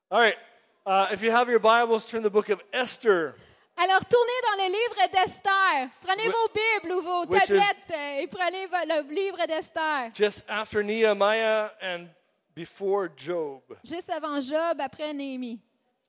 All right. If you have your Bibles, turn the book of Esther. Alors, tournez dans le livre d'Esther. Prenez Wh- vos Bibles ou vos which is- tablettes et prenez le livre d'Esther. Just after Nehemiah and before Job. Juste avant Job, après Néhémie.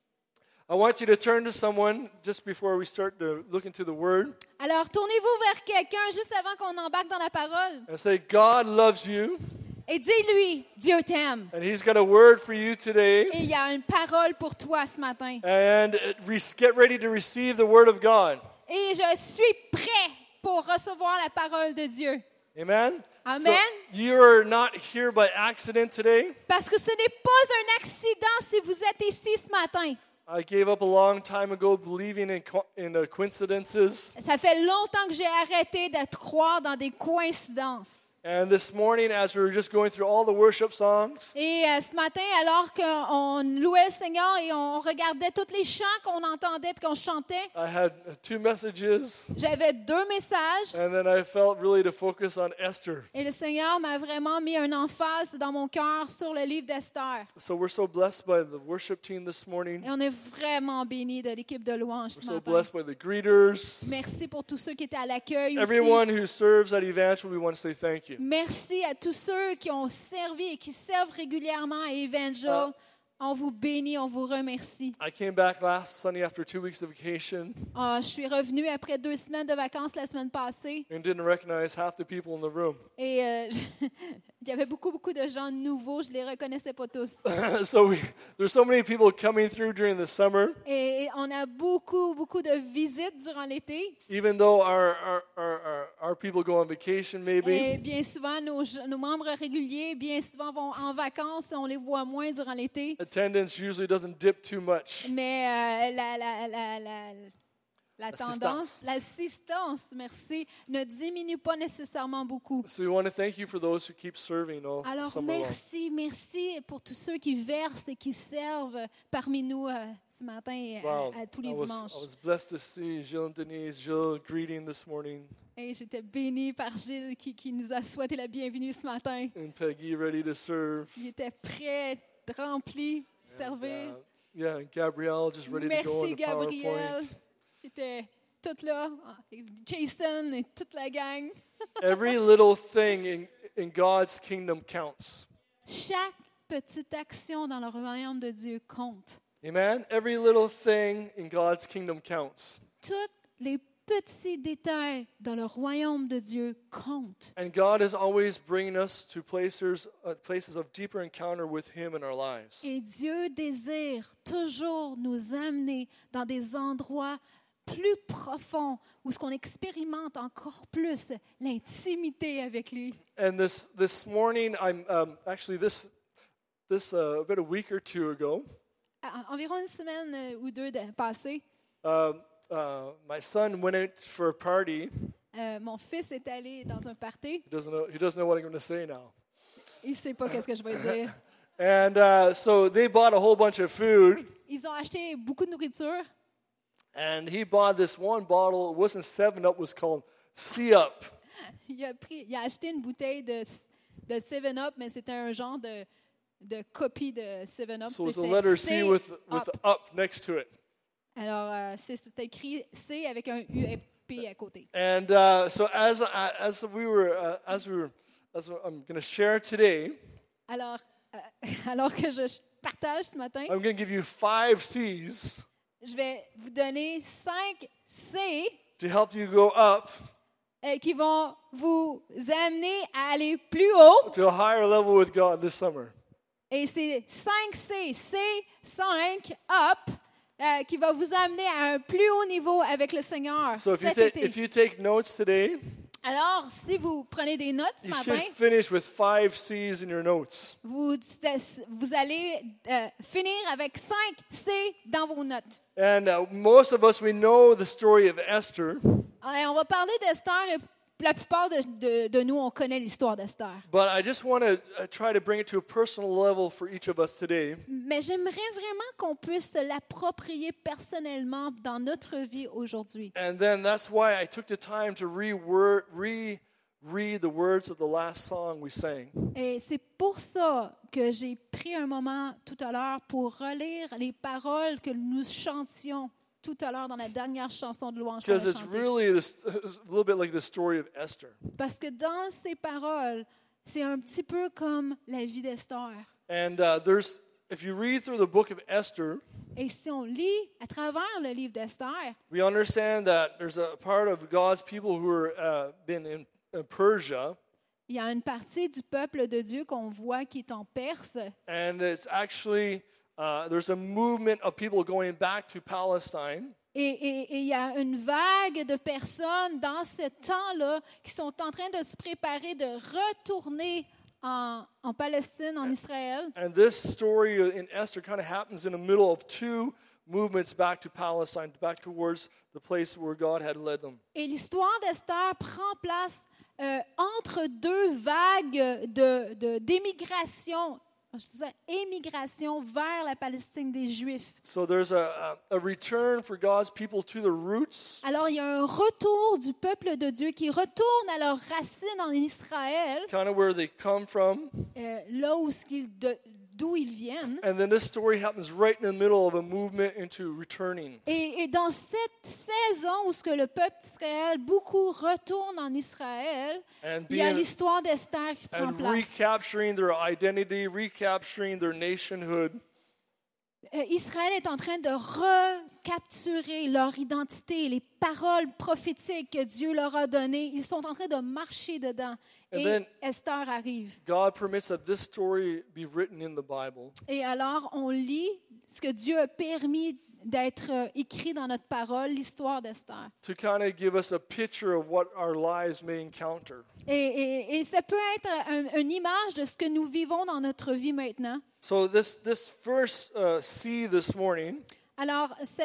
I want you to turn to someone just before we start to look into the Word Alors, tournez-vous vers quelqu'un juste avant qu'on embarque dans la parole and say, God loves you, et dis-lui, Dieu t'aime. and He's got a word for you today. Et il y a une parole pour toi ce matin. And get ready to receive the Word of God. Et je suis prêt pour recevoir la parole de Dieu. Amen? Amen. So you're not here by accident today. Parce que ce n'est pas un accident si vous êtes ici ce matin. I gave up a long time ago believing in coincidences. Ça fait longtemps que j'ai arrêté de croire dans des coïncidences. And this morning, as we were just going through all the worship songs, Et ce matin, alors qu'on louait le Seigneur et on regardait tous les chants qu'on entendait et qu'on chantait, I had 2 messages, j'avais 2 messages and then I felt really to focus on Esther. et le Seigneur m'a vraiment mis un emphase dans mon cœur sur le livre d'Esther. So we're so blessed by the worship team this morning. Et on est vraiment bénis de l'équipe de louange We're ce so matin. blessed by the greeters. Merci pour tous ceux qui étaient à l'accueil aussi. Everyone who serves at Evangel, we want to say thank you. Merci à tous ceux qui ont servi et qui servent régulièrement à Evangel. On vous bénit, on vous remercie. I came back last Sunday after 2 weeks of vacation Je suis revenue après 2 semaines de vacances la semaine passée and didn't recognize half the people in the room. et il y avait beaucoup de gens nouveaux, je les reconnaissais pas tous. So there's so many people coming through during the summer, Et on a beaucoup de visites durant l'été. even though our people go on vacation maybe. Et bien souvent, nos membres réguliers, bien souvent, vont en vacances. On les voit moins durant l'été. Attendance usually doesn't dip too much. Mais la tendance, l'assistance, merci, ne diminue pas nécessairement beaucoup. So we want to thank you for those who keep serving all Alors, summer long. merci pour tous ceux qui versent et qui servent parmi nous ce matin et Wow. à tous les I dimanches. was blessed to see Jill and Denise. Jill greeting this morning, Et j'étais bénie par Gilles qui nous a souhaité la bienvenue ce matin. and Peggy ready to serve. Il était prêt, rempli, servir. Yeah, and Gabrielle just ready to go Merci on the Gabriel, PowerPoint. qui était toute là, et Jason et toute la gang. Every little thing in God's kingdom counts. Chaque petite action dans le royaume de Dieu compte. Amen? Every little thing in God's kingdom counts. Tous les petits détails dans le royaume de Dieu comptent. And God is always bringing us to places of deeper encounter with Him in our lives. Et Dieu désire toujours nous amener dans des endroits plus profonds où ce qu'on expérimente encore plus l'intimité avec lui. And this morning, I'm actually about a week or 2 ago, Environ une semaine ou 2 passées, my son went out for a party. mon fils est allé dans un party. He doesn't know what I'm going to say now. Il ne sait pas qu'est-ce que je vais dire. And so they bought a whole bunch of food, Ils ont acheté beaucoup de nourriture. and he bought this one bottle. It wasn't 7-Up, it was called C-Up. Il a acheté une bouteille de 7-Up, mais c'était un genre de copie de 7-Up. So it was the C'était letter C with Up. up next to it. Alors, c'est écrit C avec un U et P à côté. And so as I'm going to share today, Alors, alors que je partage ce matin, I'm going to give you 5 C's je vais vous donner 5 C to help you go up qui vont vous amener à aller plus haut. to a higher level with God this summer. Et c'est 5 C, C5 up, qui va vous amener à un plus haut niveau avec le Seigneur So cet été. if you take notes today, Alors, si vous prenez des notes ce you matin, should finish with 5 C's in your notes. vous allez finir avec 5 C dans vos notes. And most of us, we know the story of Esther, Et on va parler d'Esther et la plupart de nous, on connaît l'histoire d'Esther. but I just want to try to bring it to a personal level for each of us today. Mais j'aimerais vraiment qu'on puisse se l'approprier personnellement dans notre vie aujourd'hui. And then that's why I took the time to read the words of the last song we sang. Et c'est pour ça que j'ai pris un moment tout à l'heure pour relire les paroles que nous chantions tout à l'heure dans la dernière chanson de louange qu'on a Because it's chantée. really a little bit like the story of Esther. Parce que dans ces paroles, c'est un petit peu comme la vie d'Esther. And if you read through the book of Esther, Et si on lit à travers le livre d'Esther, we understand that there's a part of God's people who are been in Persia, il y a une partie du peuple de Dieu qu'on voit qui est en Perse. and it's actually there's a movement of people going back to Palestine. Et il y a une vague de personnes dans ce temps-là qui sont en train de se préparer de retourner en Palestine, en Israël. And this story in Esther kind of happens in the middle of two movements back to Palestine, back towards the place where God had led them. Et l'histoire d'Esther prend place entre deux vagues d'émigration, je disais émigration vers la Palestine des Juifs. So there's a return for God's people to the roots, Alors, il y a un retour du peuple de Dieu qui retourne à leurs racines en Israël, kind of where they come from. là d'où ils viennent. And then this story happens right in the middle of a movement into returning. Et dans cette saison où ce que le peuple d'Israël, beaucoup retournent en Israël, And il y a being l'histoire d'Esther qui prend and place. recapturing their identity, recapturing their nationhood. Israël est en train de recapturer leur identité, les paroles prophétiques que Dieu leur a données. Ils sont en train de marcher dedans. And Et then- Esther arrive. God permits that this story be written in the Bible. Et alors, on lit ce que Dieu a permis d'être écrit dans notre parole, l'histoire d'Esther. To kind of give us a picture of what our lives may encounter. Et ça peut être une image de ce que nous vivons dans notre vie maintenant. So this first C this morning Alors,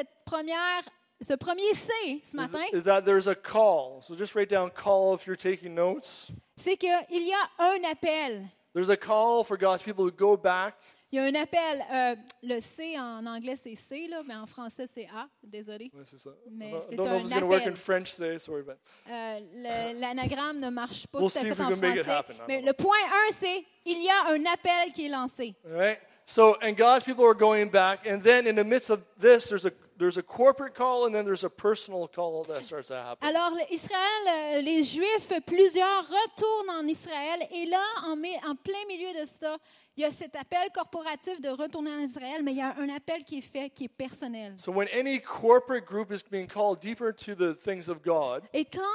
ce premier C ce matin, is that there's a call. So just write down call if you're taking notes. c'est qu'il y a un appel. There's a call for God's people to go back. Il y a un appel. Le C en anglais, c'est C, là, mais en français, c'est A. Désolé. This is a- Mais I don't c'est know if un it's going to work in appel. French today. Sorry, but L'anagramme ne marche pas We'll tout à see if fait we en can make it français. happen. I Mais don't le point 1, c'est il y a un appel qui est lancé. all right. So and God's people are going back, and then in the midst of this, there's a corporate call, and then there's a personal call that starts to happen. Alors, Israël, les Juifs, plusieurs retournent en Israël. Et là, en plein milieu de ça, il y a cet appel corporatif de retourner en Israël, mais il y a un appel qui est fait, qui est personnel. So when any corporate group is being called deeper to the things of God, Et quand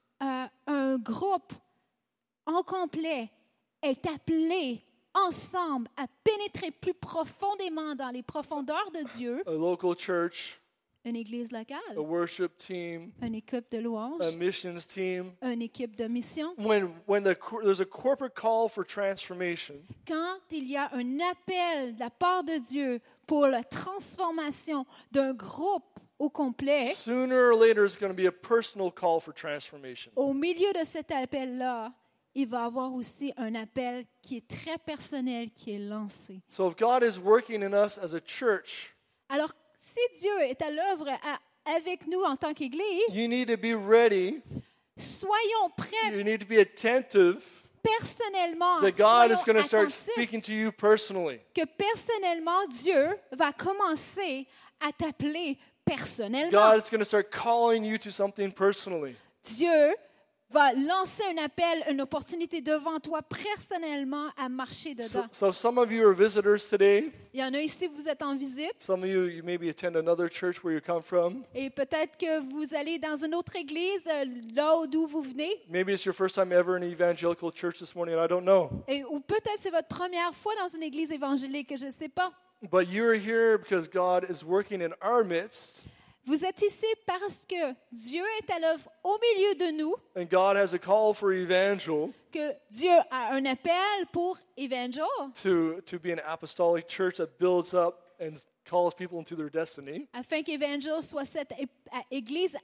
un groupe en complet est appelé ensemble à pénétrer plus profondément dans les profondeurs de Dieu, a local church, une église a locale, worship team, une équipe de louange, a missions team, une équipe de mission, when there's a corporate call for transformation, quand il y a un appel de la part de Dieu pour la transformation d'un groupe au complet, sooner or later there's going to be a personal call for transformation. au milieu de cet appel-là, il va y avoir aussi un appel qui est très personnel, qui est lancé. So if God is working in us as a church, Alors, si Dieu est à l'œuvre avec nous en tant qu'Église, you need to be ready. soyons prêts You need to be attentive personnellement, that God is soyons going to start attentifs speaking to you personally. que personnellement, Dieu va commencer à t'appeler personnellement. God is going to start calling you to something personally. Dieu va lancer un appel, une opportunité devant toi personnellement à marcher dedans. So some of you are visitors today. Il y en a ici, vous êtes en visite Some of you maybe attend another church where you come from. et peut-être que vous allez dans une autre église, là d'où vous venez, Maybe it's your first time ever in an evangelical church this morning, and I don't know. ou peut-être c'est votre première fois dans une église évangélique, je ne sais pas. But you're here because God is working in our midst, Vous êtes ici parce que Dieu est à l'œuvre au milieu de nous, and God has a call for Evangel que Dieu a un appel pour Évangile, to be an apostolic church that builds up and calls people into their destiny. afin qu'Évangile soit cette église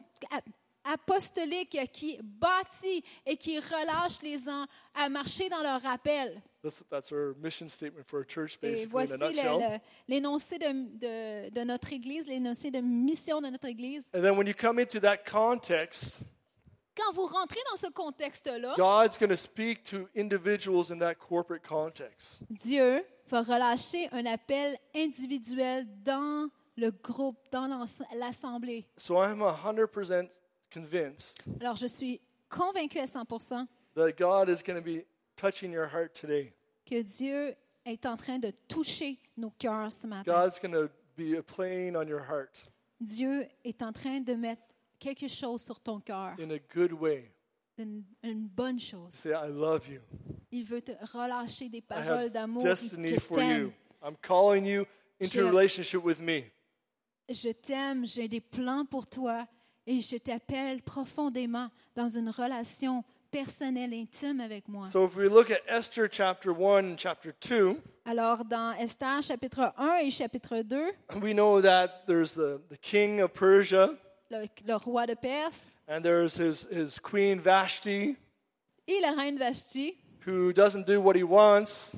apostolique qui bâtit et qui relâche les gens à marcher dans leur rappel. That's our mission statement for our church, Et basically, voici in a nutshell. l'énoncé de notre Église, l'énoncé de mission de notre Église. And then when you come into that context, Quand vous rentrez dans ce contexte-là, God's going to speak to individuals in that corporate context. Dieu va relâcher un appel individuel dans le groupe, dans l'assemblée. So I'm 100% convinced Alors, je suis convaincue à 100% that God is going to be touching your heart today. que Dieu est en train de toucher nos cœurs ce matin. God's going to be playing on your heart Dieu est en train de mettre quelque chose sur ton cœur, in a good way. une bonne chose. Say, I love you. Il veut te relâcher des I paroles have d'amour. destiny Je for t'aime, you. I'm calling you into a Je- relationship with me. je t'aime, j'ai des plans pour toi et je t'appelle profondément dans une relation personnelle, intime avec moi. So if we look at Esther chapter 1 and chapter 2, Alors, dans Esther chapitre 1 et chapitre 2, we know that there's the king of Persia, le roi de Perse and there's his queen Vashti, et la reine Vashti, who doesn't do what he wants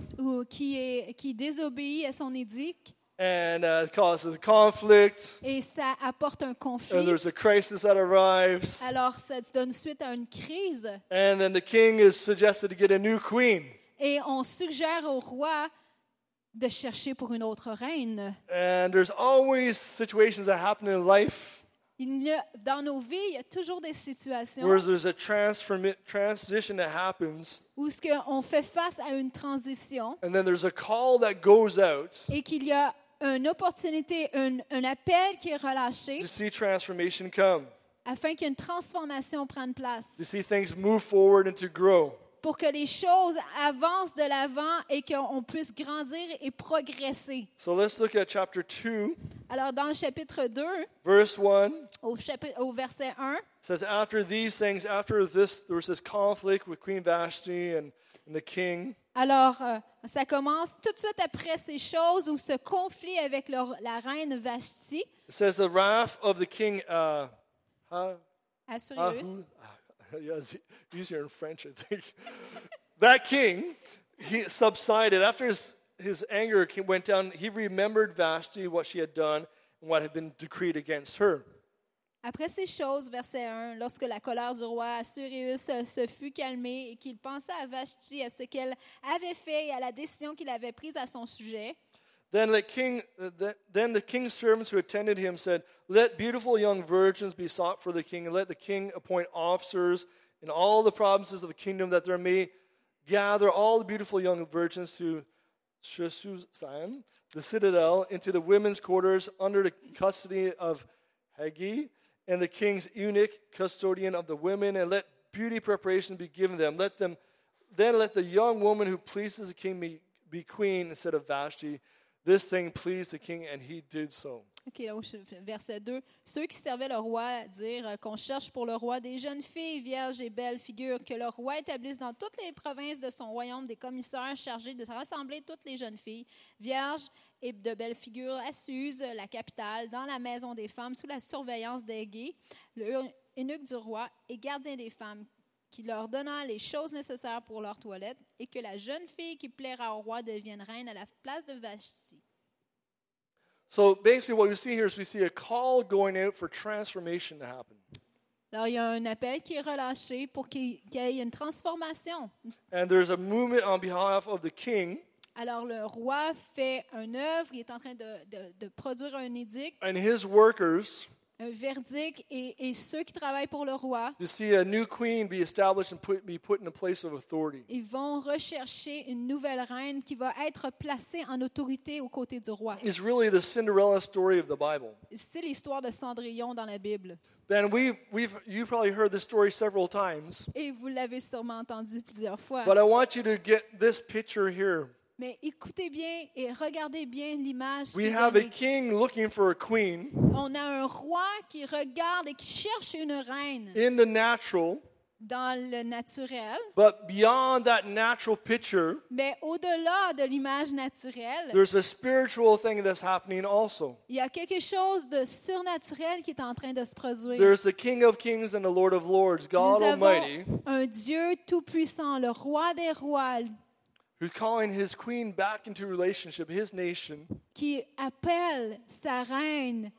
qui désobéit à son édict, and causes conflict, et ça apporte un and conflit. there's a crisis that arrives, Alors, ça donne suite à une crise and then the king is suggested to get a new queen. et on suggère au roi de chercher pour une autre reine. And there's always situations that happen in life Dans nos vies, il y a toujours des situations where there's a transition that happens, où on fait face à une transition and then there's a call that goes out et qu'il y a une opportunité, un appel qui est relâché to see transformation come, afin qu'il y ait une transformation prenne place, to see things move forward and to grow. pour que les choses avancent de l'avant et qu'on puisse grandir et progresser. So let's look at chapter 2, Alors, dans le chapitre 2, verse 1. au verset 1, It says, after these things, after this, there was this conflict with Queen Vashti and the king. alors, ça commence tout de suite après ces choses où ce conflit avec la reine Vashti, It says, the wrath of the king, Assuérus, yeah, it's easier in French, I think. That king, he subsided. After his anger went down, he remembered Vashti, what she had done, and what had been decreed against her. Après ces choses, verset 1, lorsque la colère du roi Assuérus se fut calmée et qu'il pensa à Vashti, à ce qu'elle avait fait et à la décision qu'il avait prise à son sujet, Then the king's servants who attended him said, let beautiful young virgins be sought for the king, and let the king appoint officers in all the provinces of the kingdom, that there may gather all the beautiful young virgins to Shushan, the citadel, into the women's quarters under the custody of Hagi, and the king's eunuch, custodian of the women, and let beauty preparation be given them. Let the young woman who pleases the king be queen instead of Vashti. This thing pleased the king, and he did so. OK, là, verset 2. Ceux qui servaient le roi dirent qu'on cherche pour le roi des jeunes filles, vierges et belles figures, que le roi établisse dans toutes les provinces de son royaume des commissaires chargés de rassembler toutes les jeunes filles, vierges et de belles figures, à Suse, la capitale, dans la maison des femmes, sous la surveillance d'Hégé, l'eunuque du roi et gardien des femmes, qui leur donna les choses nécessaires pour leur toilette, et que la jeune fille qui plaira au roi devienne reine à la place de Vashti. So basically what we see here is we see a call going out for transformation to happen. Alors, il y a un appel qui est relâché pour qu'il y ait une transformation. And there's a movement on behalf of the king Alors, le roi fait une œuvre, il est en train de produire un édict, and his workers un verdict, et ceux qui travaillent pour le roi, to see a new queen be established and be put in a place of authority. ils vont rechercher une nouvelle reine qui va être placée en autorité aux côtés du roi. It's really the Cinderella story of the Bible. C'est l'histoire de Cendrillon dans la Bible. Ben, you've probably heard this story several times, Et vous l'avez sûrement entendu plusieurs fois. but I want you to get this picture here. Mais écoutez bien et regardez bien l'image. qui We est have a donnée. king looking for a queen On a un roi qui regarde et qui cherche une reine in the natural, dans le naturel, but beyond that natural picture, mais au-delà de l'image naturelle, there's a spiritual thing that's happening also. il y a quelque chose de surnaturel qui est en train de se produire. There's the King of Kings and the Lord of Lords, God Nous avons Almighty, un Dieu tout-puissant, le roi des rois, who's calling his queen back into relationship, his nation, qui appelle sa reine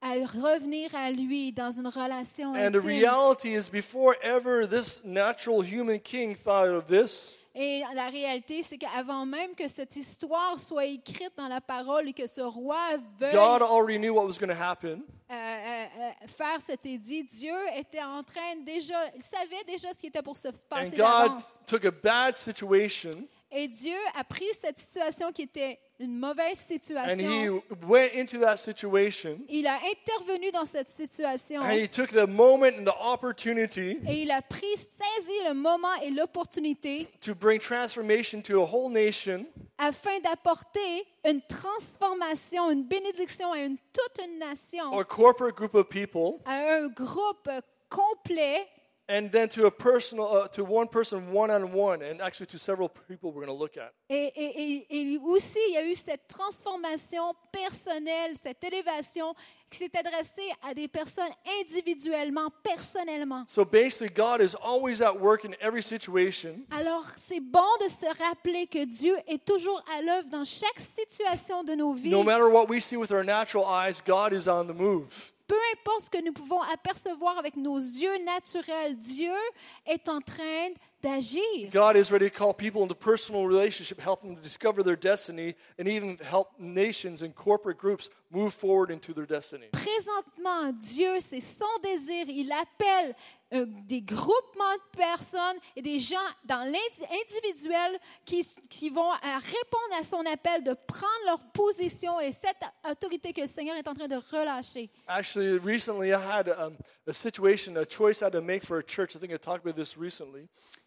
à revenir à lui dans une relation And the intime. reality is, before ever this natural human king thought of this, Et la réalité, c'est qu'avant même que cette histoire soit écrite dans la parole et que ce roi veuille God already knew what was going to happen. faire cet édit, Dieu était en train déjà, il savait déjà ce qui était pour se And passer God d'avance. took a bad situation Et Dieu a pris cette situation qui était une mauvaise and He situation. went into that situation Il a intervenu dans cette situation. and He took the moment and the opportunity Et il a saisi le moment et l'opportunité to bring transformation to a whole nation afin d'apporter une transformation, une bénédiction à toute une nation, or corporate group of people, à un groupe complet, and then to a personal, to one person one-on-one, and actually to several people we're going to look at. et aussi il y a eu cette transformation personnelle, cette élévation qui s'est adressée à des personnes individuellement, personnellement. So basically, God is always at work in every situation. Alors, c'est bon de se rappeler que Dieu est toujours à l'œuvre dans chaque situation de nos vies. No matter what we see with our natural eyes, God is on the move. Peu importe ce que nous pouvons apercevoir avec nos yeux naturels, Dieu est en train d'agir. God is ready to call people into personal relationship, help them to discover their destiny, and even help nations and corporate groups move forward into their destiny. Présentement, Dieu, c'est son désir. Il appelle des groupements de personnes et des gens dans l'individuel qui vont répondre à son appel de prendre leur position et cette autorité que le Seigneur est en train de relâcher. Actually, recently I had a situation, a choice I had to make for a church. I think I talked about this recently.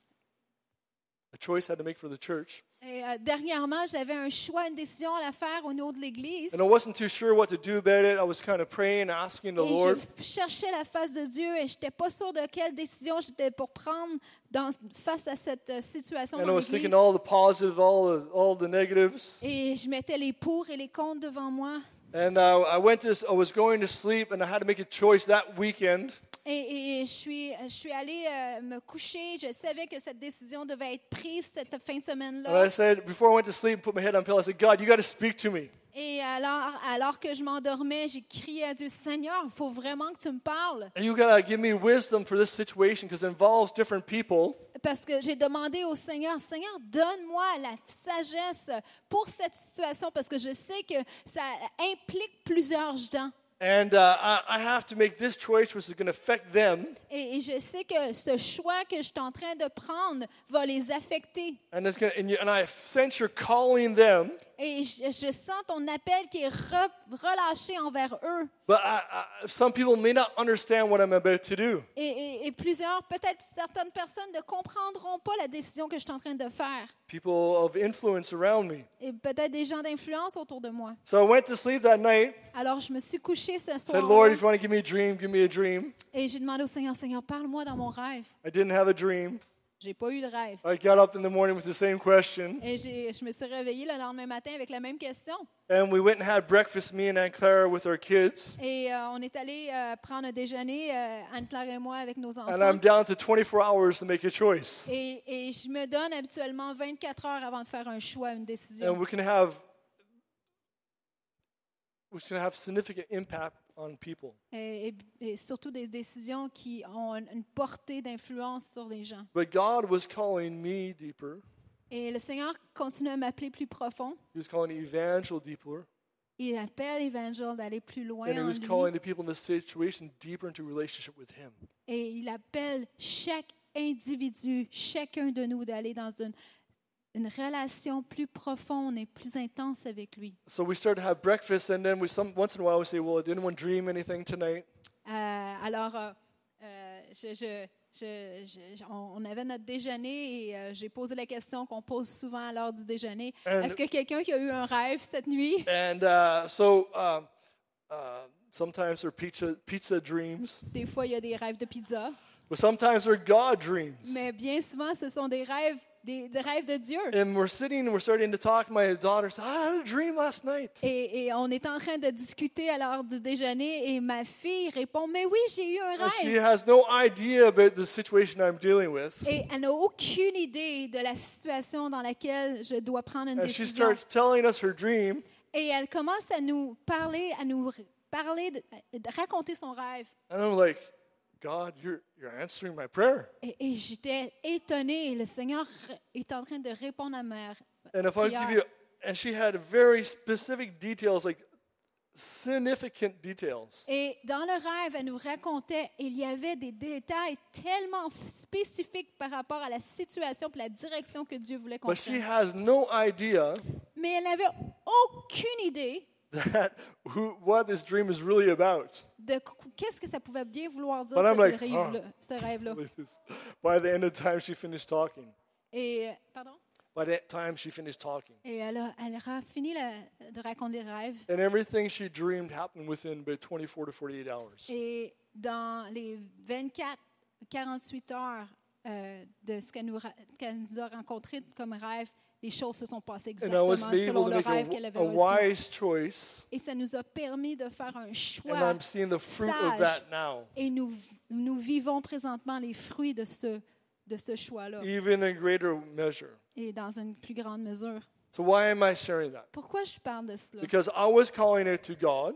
A choice I had to make for the church. Et, dernièrement, j'avais un choix, une décision à faire au niveau de l'Église. And I wasn't too sure what to do about it. I was kind of praying, asking the Et Lord. je cherchais la face de Dieu et je n'étais pas sûre de quelle décision j'étais pour prendre face à cette situation And I dans was l'Église. thinking all the positive, all the negatives. Et je mettais les pour et les contre devant moi. And I was going to sleep, and I had to make a choice that weekend. Et je suis allée me coucher. Je savais que cette décision devait être prise cette fin de And semaine-là. I said, before I went to sleep, put my head on the pillow, I said, God, you got to speak to me. Et alors que je m'endormais, j'ai crié à Dieu, Seigneur, il faut vraiment que tu me parles. And you got to give me wisdom for this situation because it involves different people. Parce que j'ai demandé au Seigneur, Seigneur, donne-moi la sagesse pour cette situation parce que je sais que ça implique plusieurs gens. And I have to make this choice which is going to affect them. Et je sais que ce choix que je suis en train de prendre va les affecter. And I sense you're calling them. Et je sens ton appel qui est relâché envers eux. But some people may not understand what I'm about to do. Et peut-être certaines personnes ne comprendront pas la décision que je suis en train de faire. People of influence around me. Et peut-être des gens d'influence autour de moi. So I went to sleep that night. Alors je me suis couchée ce Said, Lord, if soir. you want to give me a dream, give me a dream. Et j'ai demandé au Seigneur, Seigneur, parle-moi dans mon rêve. I didn't have a dream. J'ai pas eu de rêve. I got up in the morning with the same question. Et je me suis réveillée le lendemain matin avec la même question. And we went and had breakfast, me and Aunt Clara, with our kids. Et on est allé prendre un déjeuner, Anne-Claire et moi, avec nos And I'm enfants. down to 24 hours to make a choice. Et je me donne habituellement 24 heures avant de faire un choix, une And décision. we can have significant impact on people. Et surtout des décisions qui ont une portée d'influence sur les gens. But God was calling me deeper. Et le Seigneur continue à m'appeler plus profond. He was calling Evangel deeper. Il appelle Évangile d'aller plus loin And He en was lui. calling the people in this situation deeper into relationship with Him. Et il appelle chaque individu, chacun de nous, d'aller dans une relation plus profonde et plus intense avec lui. So we started to have breakfast, and then once in a while we say, well, did anyone dream anything tonight? On avait notre déjeuner et j'ai posé la question qu'on pose souvent à l'heure du déjeuner. And- Est-ce que quelqu'un qui a eu un rêve cette nuit? And sometimes they're pizza dreams, Des fois, il y a des rêves de pizza, but sometimes they're God dreams. mais bien souvent, ce sont des rêves de Dieu. And we're starting to talk. My daughter said, I had a dream last night. Et on est en train de discuter à l'heure du déjeuner et ma fille répond, mais oui, j'ai eu un And she rêve. has no idea about the situation I'm dealing with. Et elle n'a aucune idée de la situation dans laquelle je dois prendre une And she décision. starts telling us her dream. Et elle commence à nous parler, à nous parler, de raconter son rêve. And I'm like, God, you're answering my prayer. Et j'étais étonnée. Le Seigneur est en train de répondre à ma And if I prière. give you, and she had very specific details, like significant details. Et dans le rêve, elle nous racontait, il y avait des détails tellement spécifiques par rapport à la situation et la direction que Dieu voulait qu'on But she prenne. has no idea Mais elle n'avait aucune idée what this dream is really about. de qu'est-ce que ça pouvait bien vouloir dire, But I'm like, ce rêve-là. By the end of the time, she finished talking. Et, pardon? By that time, she finished talking. Et elle a fini de raconter le rêve. And everything she dreamed happened within about 24 to 48 hours. Et dans les 24-48 heures de ce qu'elle nous a rencontré comme rêve, les choses se sont passées And I was exactement able selon to le make rêve qu'elle avait a reçu. wise choice. Et ça nous a permis de faire un And choix. I'm seeing the fruit of Sage. that now, Et nous vivons présentement les fruits de ce choix-là. even in greater measure. Et dans une plus grande mesure. So why am I sharing that? Pourquoi je parle de cela? Because I was calling it to God.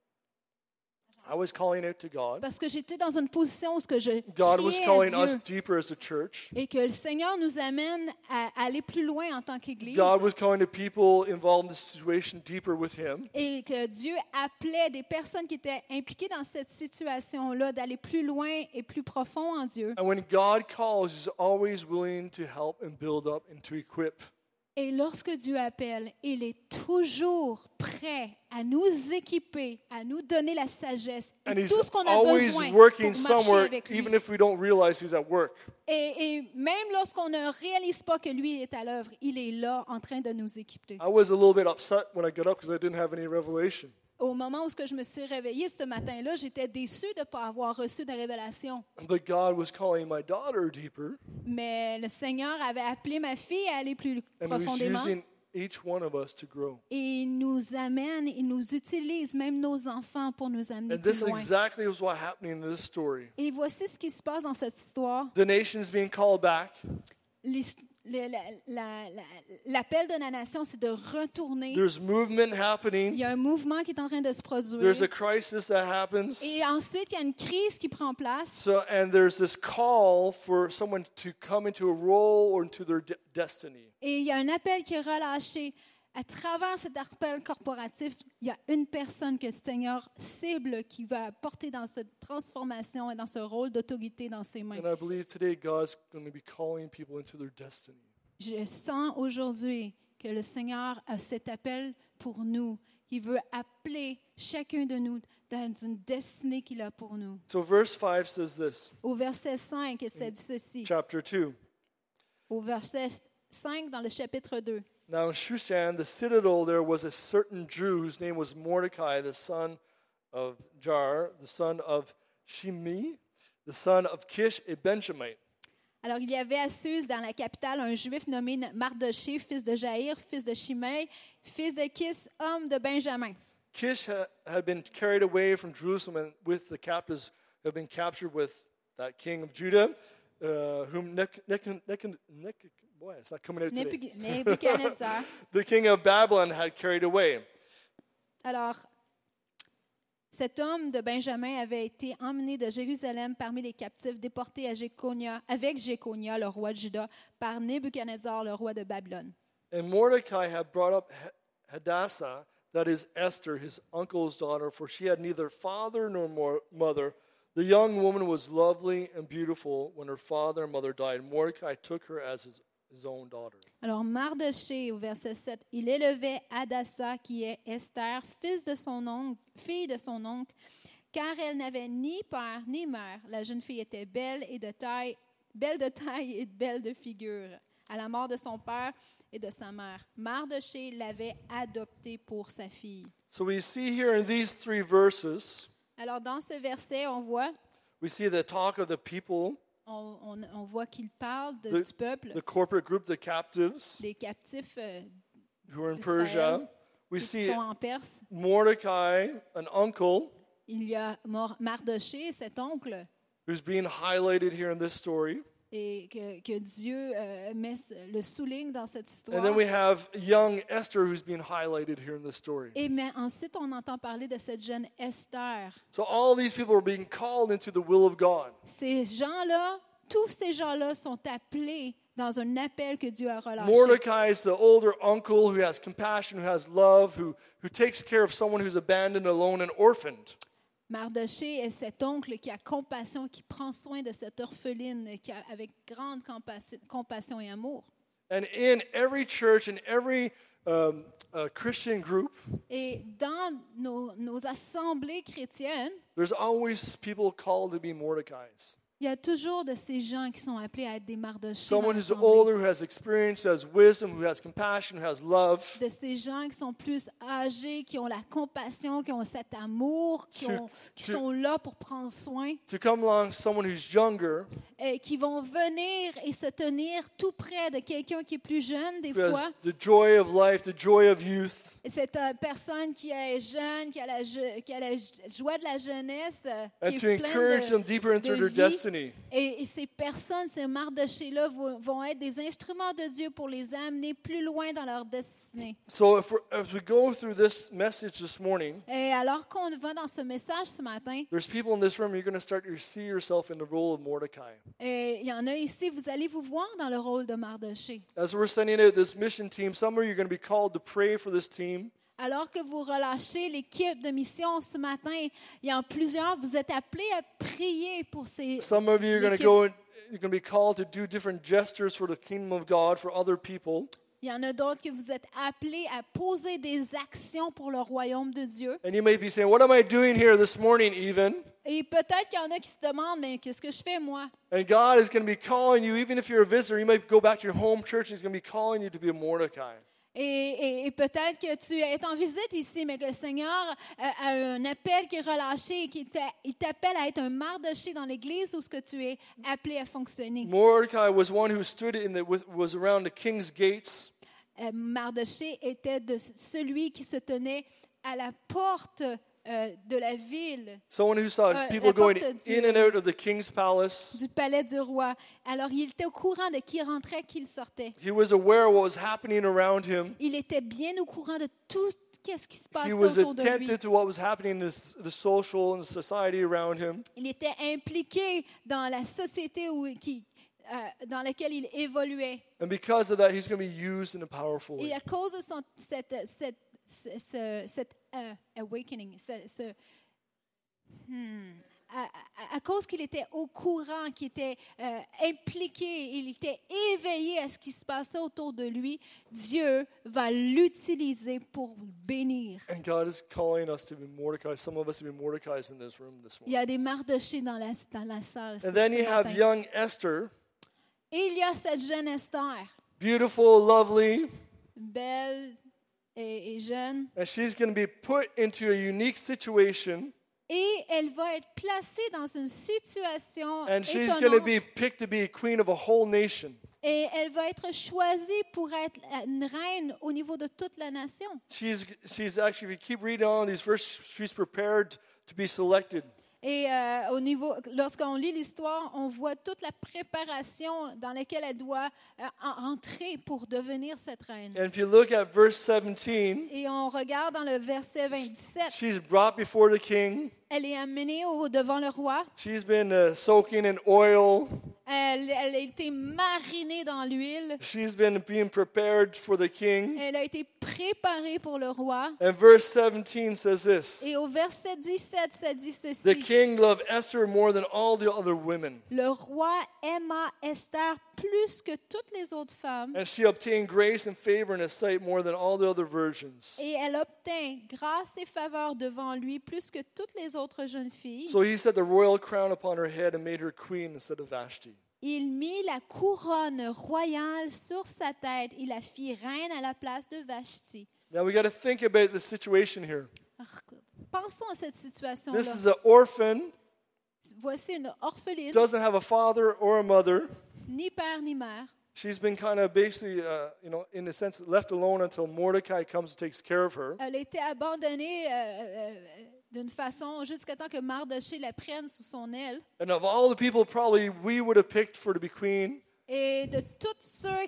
I was calling it to God. Parce que j'étais dans une position où je God was criais à calling us Dieu deeper as a church. et que le Seigneur nous amène à aller plus loin en tant qu'Église God was calling the people involved in the situation deeper with Him. et que Dieu appelait des personnes qui étaient impliquées dans cette situation-là d'aller plus loin et plus profond en Dieu. And when God calls, He's always willing to help and build up and to equip. Et lorsque Dieu appelle, il est toujours prêt à nous équiper, à nous donner la sagesse And et He's tout ce qu'on a always besoin working pour marcher somewhere, avec lui. even if we don't realize He's at work. Et même lorsqu'on ne réalise pas que lui est à l'œuvre, il est là en train de nous équiper. I was a little bit upset when I got up because I didn't have any revelation. Au moment où je me suis réveillée ce matin-là, j'étais déçue de ne pas avoir reçu de révélation. But God was calling my daughter deeper, Mais le Seigneur avait appelé ma fille à aller plus and He was profondément. using each one of us to grow. Et il nous amène, il nous utilise, même nos enfants, pour nous amener And plus this loin. exactly was what happened in this story. Et voici ce qui se passe dans cette histoire. The nation's being called back. L'appel de la nation, c'est de retourner. There's movement Il happening. y a un mouvement qui est en train de se There's produire. a crisis that happens. Et ensuite, il y a une crise qui prend place. So, and there's this call for someone to come into a role or into their destiny. Et il y a un appel qui est relâché. À travers cet appel corporatif, il y a une personne que le Seigneur cible qui va porter dans cette transformation et dans ce rôle d'autorité dans ses mains. And I believe today God's going to be calling people into their destiny. Je sens aujourd'hui que le Seigneur a cet appel pour nous. Il veut appeler chacun de nous dans une destinée qu'il a pour nous. So verse 5 says this, Au verset 5, ça dit ceci. chapter 2. Au verset 5 dans le chapitre 2. Now in Shushan, the citadel, there was a certain Jew whose name was Mordecai, the son of Jar, the son of Shimei, the son of Kish, a Benjamite. Alors, il y avait à Suse, dans la capitale, un Juif nommé Mardoché, fils de Jaïr, fils de Shimei, fils de Kis, homme de Benjamin. Kish had been carried away from Jerusalem and with the captives who had been captured with that king of Judah, whom boy, it's not coming out today. Nebuchadnezzar. The king of Babylon had carried away. Alors, cet homme de Benjamin avait été emmené de Jérusalem parmi les captifs déportés avec Jéconia, le roi de Juda, par Nebuchadnezzar, le roi de Babylone. And Mordecai had brought up Hadassah, that is Esther, his uncle's daughter, for she had neither father nor mother. The young woman was lovely and beautiful. When her father and mother died, Mordecai took her as his own daughter. Alors, Mardoché, au verset 7, il élevait Hadassah, qui est Esther, fille de son oncle, car elle n'avait ni père ni mère. La jeune fille était belle de taille et belle de figure. À la mort de son père et de sa mère, Mardoché l'avait adoptée pour sa fille. So we see here in these 3 verses, Alors, dans ce verset, on voit the talk of the people, on voit qu'il parle du peuple, the corporate group, the captives des captifs who are in d'Israël, Persia. We qui see sont en Perse. Mordecai, an uncle, Il y a Mardoché, cet oncle, who's being highlighted here in this story. et que Dieu le souligne dans cette And histoire. then we have young Esther who's being highlighted here in this story. Et mais ensuite, on entend parler de cette jeune Esther. So all these people are being called into the will of God. Ces gens-là, tous ces gens-là sont appelés dans un appel que Dieu a relâché. Mordecai is the older uncle who has compassion, who has love, who takes care of someone who's abandoned, alone, and orphaned. Mardoché est cet oncle qui a compassion, qui prend soin de cette orpheline avec grande compassion et amour. And in every church, in every Christian group, Et dans nos assemblées chrétiennes, there's always people called to be Mordecais. il y a toujours de ces gens qui sont appelés à être des Mardochés. Someone who's older, who has experience, who has wisdom, who has compassion, who has love. De ces gens qui sont plus âgés, qui ont la compassion, qui ont cet amour, qui sont là pour prendre soin, To come along someone who's younger, et qui vont venir et se tenir tout près de quelqu'un qui est plus jeune des who has fois. the joy of life, the joy of youth. Et cette personne qui est jeune, qui a la joie de la jeunesse, And qui to est pleine encourage them deeper into de their vie. destiny. Et ces personnes, ces Mardochés-là, vont être des instruments de Dieu pour les amener plus loin dans leur destinée. So as we go through this message this morning, Et alors qu'on va dans ce message ce matin, there's people in this room, you're going to start to see yourself in the role of Mordecai. et il y en a ici, vous allez vous voir dans le rôle de Mardoché. As we're sending out this mission team, some of you are going to be called to pray for this team. Alors que vous relâchez l'équipe de mission ce matin, il y en a plusieurs, vous êtes appelés à prier pour ces Some of you are going to l'équipe. go and you're going to be called to do different gestures for the kingdom of God for other people. Il y en a d'autres que vous êtes appelés à poser des actions pour le royaume de Dieu. And you may be saying, what am I doing here this morning even? Et peut-être qu'il y en a qui se demandent, mais qu'est-ce que je fais moi? And God is going to be calling you, even if you're a visitor, you might go back to your home church, He's going to be calling you to be a Mordecai. Et peut-être que tu es en visite ici, mais que le Seigneur a un appel qui est relâché et il t'appelle à être un Mardoché dans l'Église où ce que tu es appelé à fonctionner. Mordecai was one who stood was around the king's gates. Mardoché était de celui qui se tenait à la porte de la ville, Someone who saw la people going porte in and out of the king's palace. du palais du roi. Alors, il était au courant de qui rentrait, qui sortait. He was aware of what was happening around him. Il était bien au courant de tout ce qui se passait He was autour de lui. attentive to what was happening in the social and society around him. Il était impliqué dans la société dans laquelle il évoluait. And because of that, he's going to be used in a powerful Et way. à cause de cet awakening, à cause qu'il était au courant, qu'il était impliqué, il était éveillé à ce qui se passait autour de lui, Dieu va l'utiliser pour bénir. And God is calling us to be Mordecai. Some of us to be Mordecais in this room this Il morning. y a des Mardochés dans la salle. And then you ce have matin. young Esther, Et il y a cette jeune Esther, beautiful, lovely, belle et jeune, and she's going to be put into a unique situation, et elle va être placée dans une situation and she's going to be étonnante. picked to be a queen of a whole nation. Et elle va être choisie pour être une reine au niveau de toute la nation. She's actually, if you keep reading on these verses, she's prepared to be selected. Et lorsqu'on lit l'histoire, on voit toute la préparation dans laquelle elle doit entrer pour devenir cette reine. And if you look at verse 17, Et on regarde dans le verset 27, she's brought before the king. elle est amenée devant le roi. She's been soaking in oil. Elle a été marinée dans l'huile. She's been being prepared for the king. Elle a été préparée pour le roi. And verse 17 says this. Et au verset 17, ça dit The ceci. king loved Esther more than all the other women, Le roi aima Esther plus que toutes les autres femmes. and she obtained grace and favor in his sight more than all the other virgins. Et elle obtint grâce et faveur devant lui plus que toutes les autres jeunes filles. So he set the royal crown upon her head and made her queen instead of Vashti. Il mit la couronne royale sur sa tête et la fit reine à la place de Vashti. Now we got to think about the situation here. Pensons à cette This situation-là. is an orphan, Voici une orpheline, doesn't have a father or a mother, ni père ni mère. She's been kind of basically, in a sense, left alone until Mordecai comes and takes care of her. Elle a été abandonnée d'une façon jusqu'à temps que Mardochée la prenne sous son aile. And of all the people probably we would have picked for to be queen, Et de tous ceux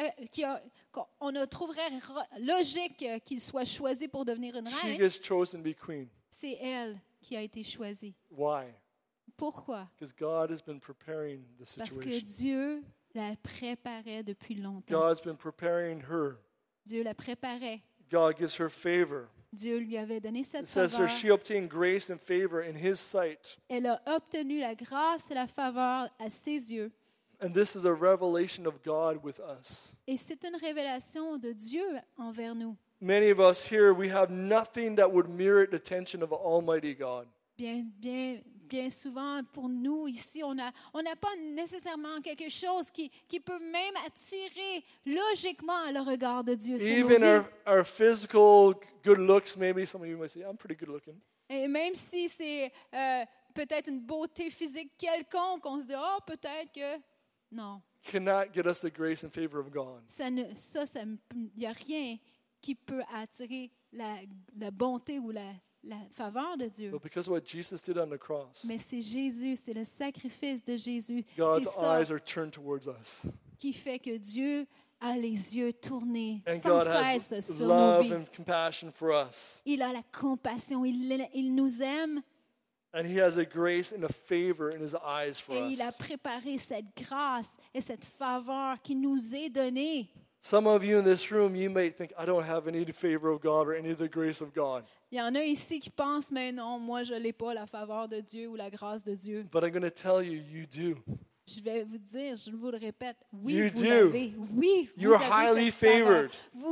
qu'on trouverait logique qu'ils soient choisis pour devenir une she reine, gets chosen to be queen. c'est elle qui a été choisie. Why? Pourquoi? Because God has been preparing the Parce que situation. Dieu la préparait depuis longtemps. God's been preparing her. Dieu la préparait. God gives her favor. Dieu lui avait donné cette It says here faveur. she obtained grace and favor in his sight. Elle a obtenu la grâce et la faveur à ses yeux. And this is a revelation of God with us. Et c'est une révélation de Dieu envers nous. Many of us here, we have nothing that would merit the attention of Almighty God. Bien souvent, pour nous ici, on n'a pas nécessairement quelque chose qui peut même attirer logiquement le regard de Dieu sur nos Even vies. our physical good looks, maybe some of you might say, I'm pretty good looking. Et même si c'est peut-être une beauté physique quelconque, on se dit, oh, peut-être que... Non, Cannot get us the grace and favor of God. il n'y a rien qui peut attirer la bonté ou la faveur de Dieu. But because of what Jesus did on the cross, Mais c'est Jésus, c'est le sacrifice de Jésus. God's C'est ça eyes are turned towards us. qui fait que Dieu a les yeux tournés And sans God cesse has sur nos love vies. and compassion for us. Il a la compassion, il nous aime And he has a grace and a favor in his eyes for et il a us. préparé cette grâce et cette faveur qui nous est donnée. Some of you in this room, you may think, I don't have any favor of God or any of the grace of God. Il y en a ici qui pensent, mais non, moi je n'ai pas la faveur de Dieu ou la grâce de Dieu. But I'm going to tell you, you do. Je vais vous dire, je vous le répète, oui, You vous do. l'avez. Oui, vous You're avez highly cette faveur. favored.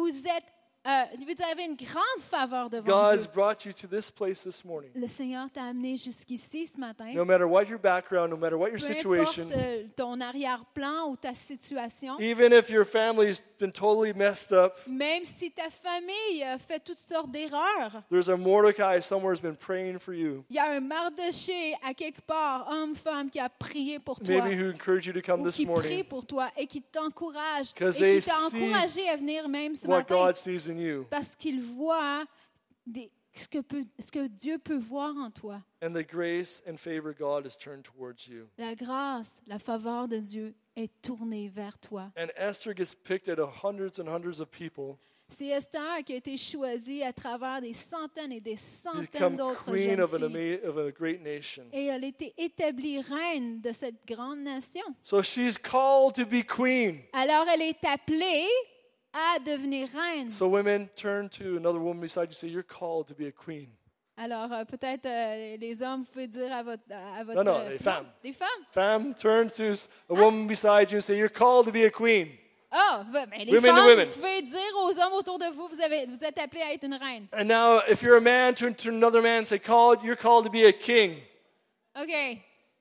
Vous avez une grande faveur devant God's Dieu. brought you to this place this morning. Le Seigneur t'a amené jusqu'ici ce matin. No matter what your background, no matter what your Peu situation, importe ton arrière-plan ou ta situation, even if your family's been totally messed up, même si ta famille a fait toutes sortes d'erreurs, there's a Mordecai somewhere who's been praying for you. il y a un Mardochée à quelque part, homme, femme, qui a prié pour toi. Maybe who encouraged you to come Ou this qui prie morning pour toi et qui t'encourage 'Cause et they qui t'a see encouragé à venir même ce what matin God sees in you. parce qu'il voit ce que Dieu peut voir en toi. And the grace and favor of God is turned towards you. La grâce, la faveur de Dieu est tournée vers toi. And Esther gets picked out of hundreds and hundreds of people C'est Esther qui a été choisie à travers des centaines et des to centaines become d'autres queen jeunes of filles. of a great nation. Et elle a été établie reine de cette grande nation. So she's called to be queen. Alors elle est appelée à devenir reine. So women, turn to another woman beside you and say, you're called to be a queen. Alors peut-être les hommes, vous pouvez dire à votre Non, les femmes. Les femmes. Femme, turn to a woman beside you and say, you're called to be a queen. Oh, ben, les Women to femmes, women. vous pouvez dire aux hommes autour de vous, vous êtes appelés à être une reine. And now, if you're a man, turn to another man and say, you're called to be a king. OK.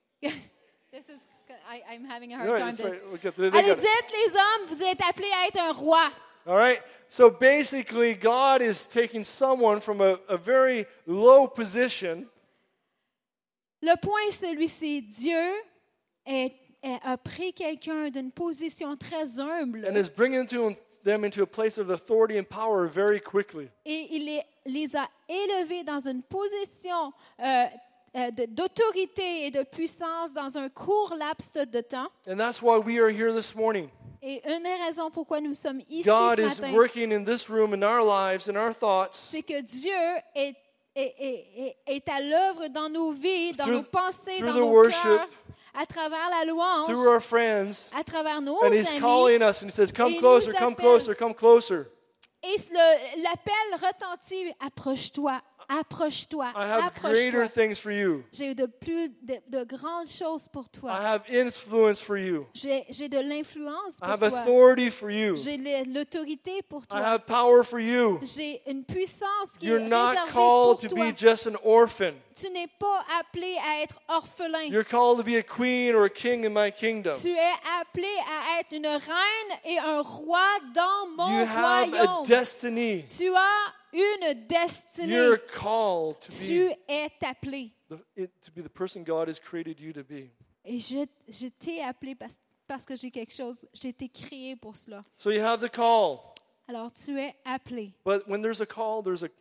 I'm having a hard Right, time that's this. right. Okay, they Allez, got it. dites, les hommes, vous êtes appelés à être un roi. All right? So basically, God is taking someone from a very low position Le point, c'est celui-ci. Dieu a pris quelqu'un d'une position très humble and is bringing them into a place of authority and power very quickly. et il les a élevés dans une position d'autorité et de puissance dans un court laps de temps. And that's why we are here this morning. Et une des raisons pourquoi nous sommes ici God ce is matin, working in this room, in our lives, in our thoughts, c'est que Dieu est à l'œuvre dans nos vies, dans nos pensées, through dans the nos worship, cœurs, à travers la louange, through our friends, à travers nos and He's amis. calling us and He says, come Et closer, nous come appelle. closer, come closer. Et l'appel retentit, approche-toi, approche-toi, I have greater approche-toi. things for you. J'ai de grandes choses pour I toi. have influence for you. J'ai de l'influence I pour have toi. authority for you. J'ai l'autorité pour I toi. have power for you. J'ai une puissance qui You're est not réservée called pour to toi. be just an orphan. Tu n'es pas appelé à être orphelin. You're called to be a queen or a king in my kingdom. Tu es appelé à être une reine et un roi dans mon You have a royaume. destiny. Tu as une destinée. You're called to Tu be es appelé. the person God has created you to be. Et je t'ai appelé parce que j'ai quelque chose. J'ai été créé pour cela. So you have the call. Alors, tu es appelé. But when there's a call, there's a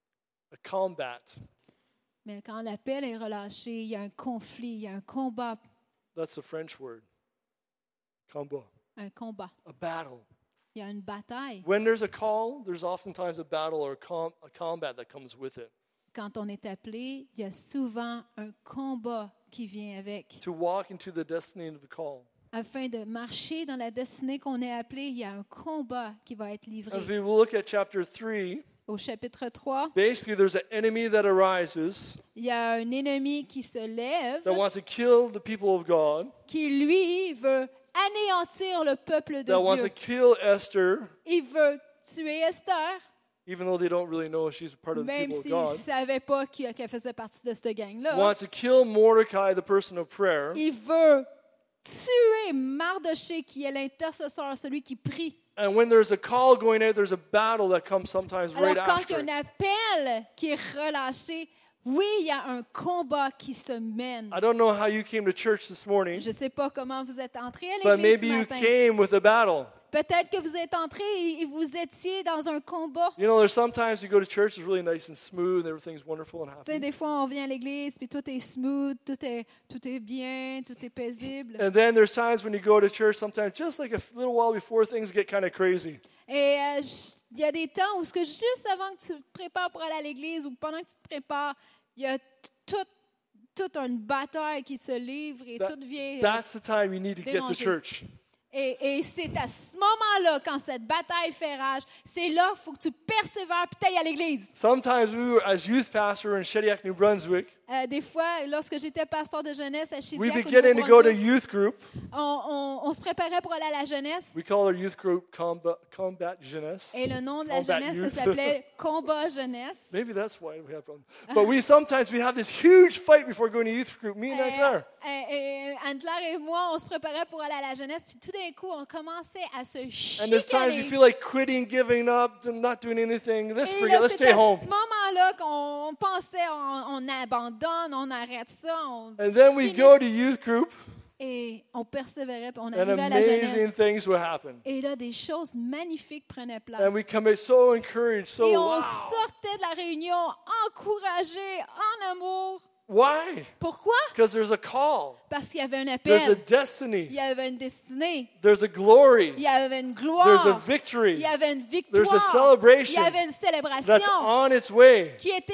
combat. Mais quand l'appel est relâché, il y a un conflit, il y a un combat. That's a French word. Combat. Un combat. A battle. Il y a une bataille. When there's a call, there's oftentimes a battle or a combat that comes with it. Quand on est appelé, il y a souvent un combat qui vient avec. To walk into the destiny of the call. Afin de marcher dans la destinée qu'on est appelé, il y a un combat qui va être livré. As we look at chapter 3, Au chapitre 3, basically there's an enemy that arises il y a un ennemi qui se lève, that wants to kill the people of God, qui lui veut anéantir le peuple de that wants to Dieu. kill Esther, Il veut tuer Esther, even though they don't really know she's part of the même people s'il of ne God, savait pas qu'elle faisait partie de cette gang-là. wants to kill Mordecai, the person of prayer, Il veut tuer Mardoché, qui est l'intercesseur, celui qui prie. and when there's a call going out, there's a battle that comes sometimes right Alors, quand il y after. a un appel qui est relâché, oui, il y a un combat qui se mène. I don't know how you came to church this morning, Je ne sais pas comment vous êtes entrés à but l'église maybe ce you matin. came with a battle. Peut-être que vous êtes entrés et vous étiez dans un combat. You know, there's sometimes you go to church, it's really nice and smooth, and everything's wonderful and Tu sais, happy. des fois, on vient à l'église, puis tout est smooth, tout est bien, tout est paisible. And then there's times when you go to church, sometimes just like a little while before things get kind of crazy. Et il y a des temps où, juste avant que tu te prépares pour aller à l'église ou pendant que tu te prépares, il y a toute une bataille qui se livre et tout vient. That's the time you need to get to déranger. church. Et c'est à ce moment-là, quand cette bataille fait rage, c'est là qu'il faut que tu persévères puis t'ailles à l'église. Sometimes we were, as youth pastor in Shediac, New Brunswick, Des fois, lorsque j'étais pasteur de jeunesse à we'd Shediac, be au getting to go to Nouveau-Brunswick, youth group. on se préparait pour aller à la jeunesse. We call our youth group Combat Jeunesse. Et le nom de la Combat jeunesse, ça youth. s'appelait Combat Jeunesse. Maybe that's why we have problems. But we have this huge fight before going to youth group. Me and Claire. Et Anne-Claire et moi, on se préparait pour aller à la jeunesse, puis tout d'un coup, on commençait à se And there's times you chicaner. feel like quitting, giving up, not doing anything. Let's Et forget. là, Let's c'est stay à home. ce moment-là qu'on pensait, on abandonne, on arrête ça, And then we finit. go to youth group, Et on persévérait, puis on and arrivait à la amazing jeunesse. things would happen. Et là, des choses magnifiques prenaient place. And we come in so encouraged, so Et on wow. sortait de la réunion encouragés, en amour. Why? Pourquoi? Because there's a call. Parce qu'il y avait un There's a appel, il destiny. y avait une destinée, There's a glory. il y avait une There's a gloire, il victory y avait une There's a victoire, il celebration y avait une that's célébration on its way. qui était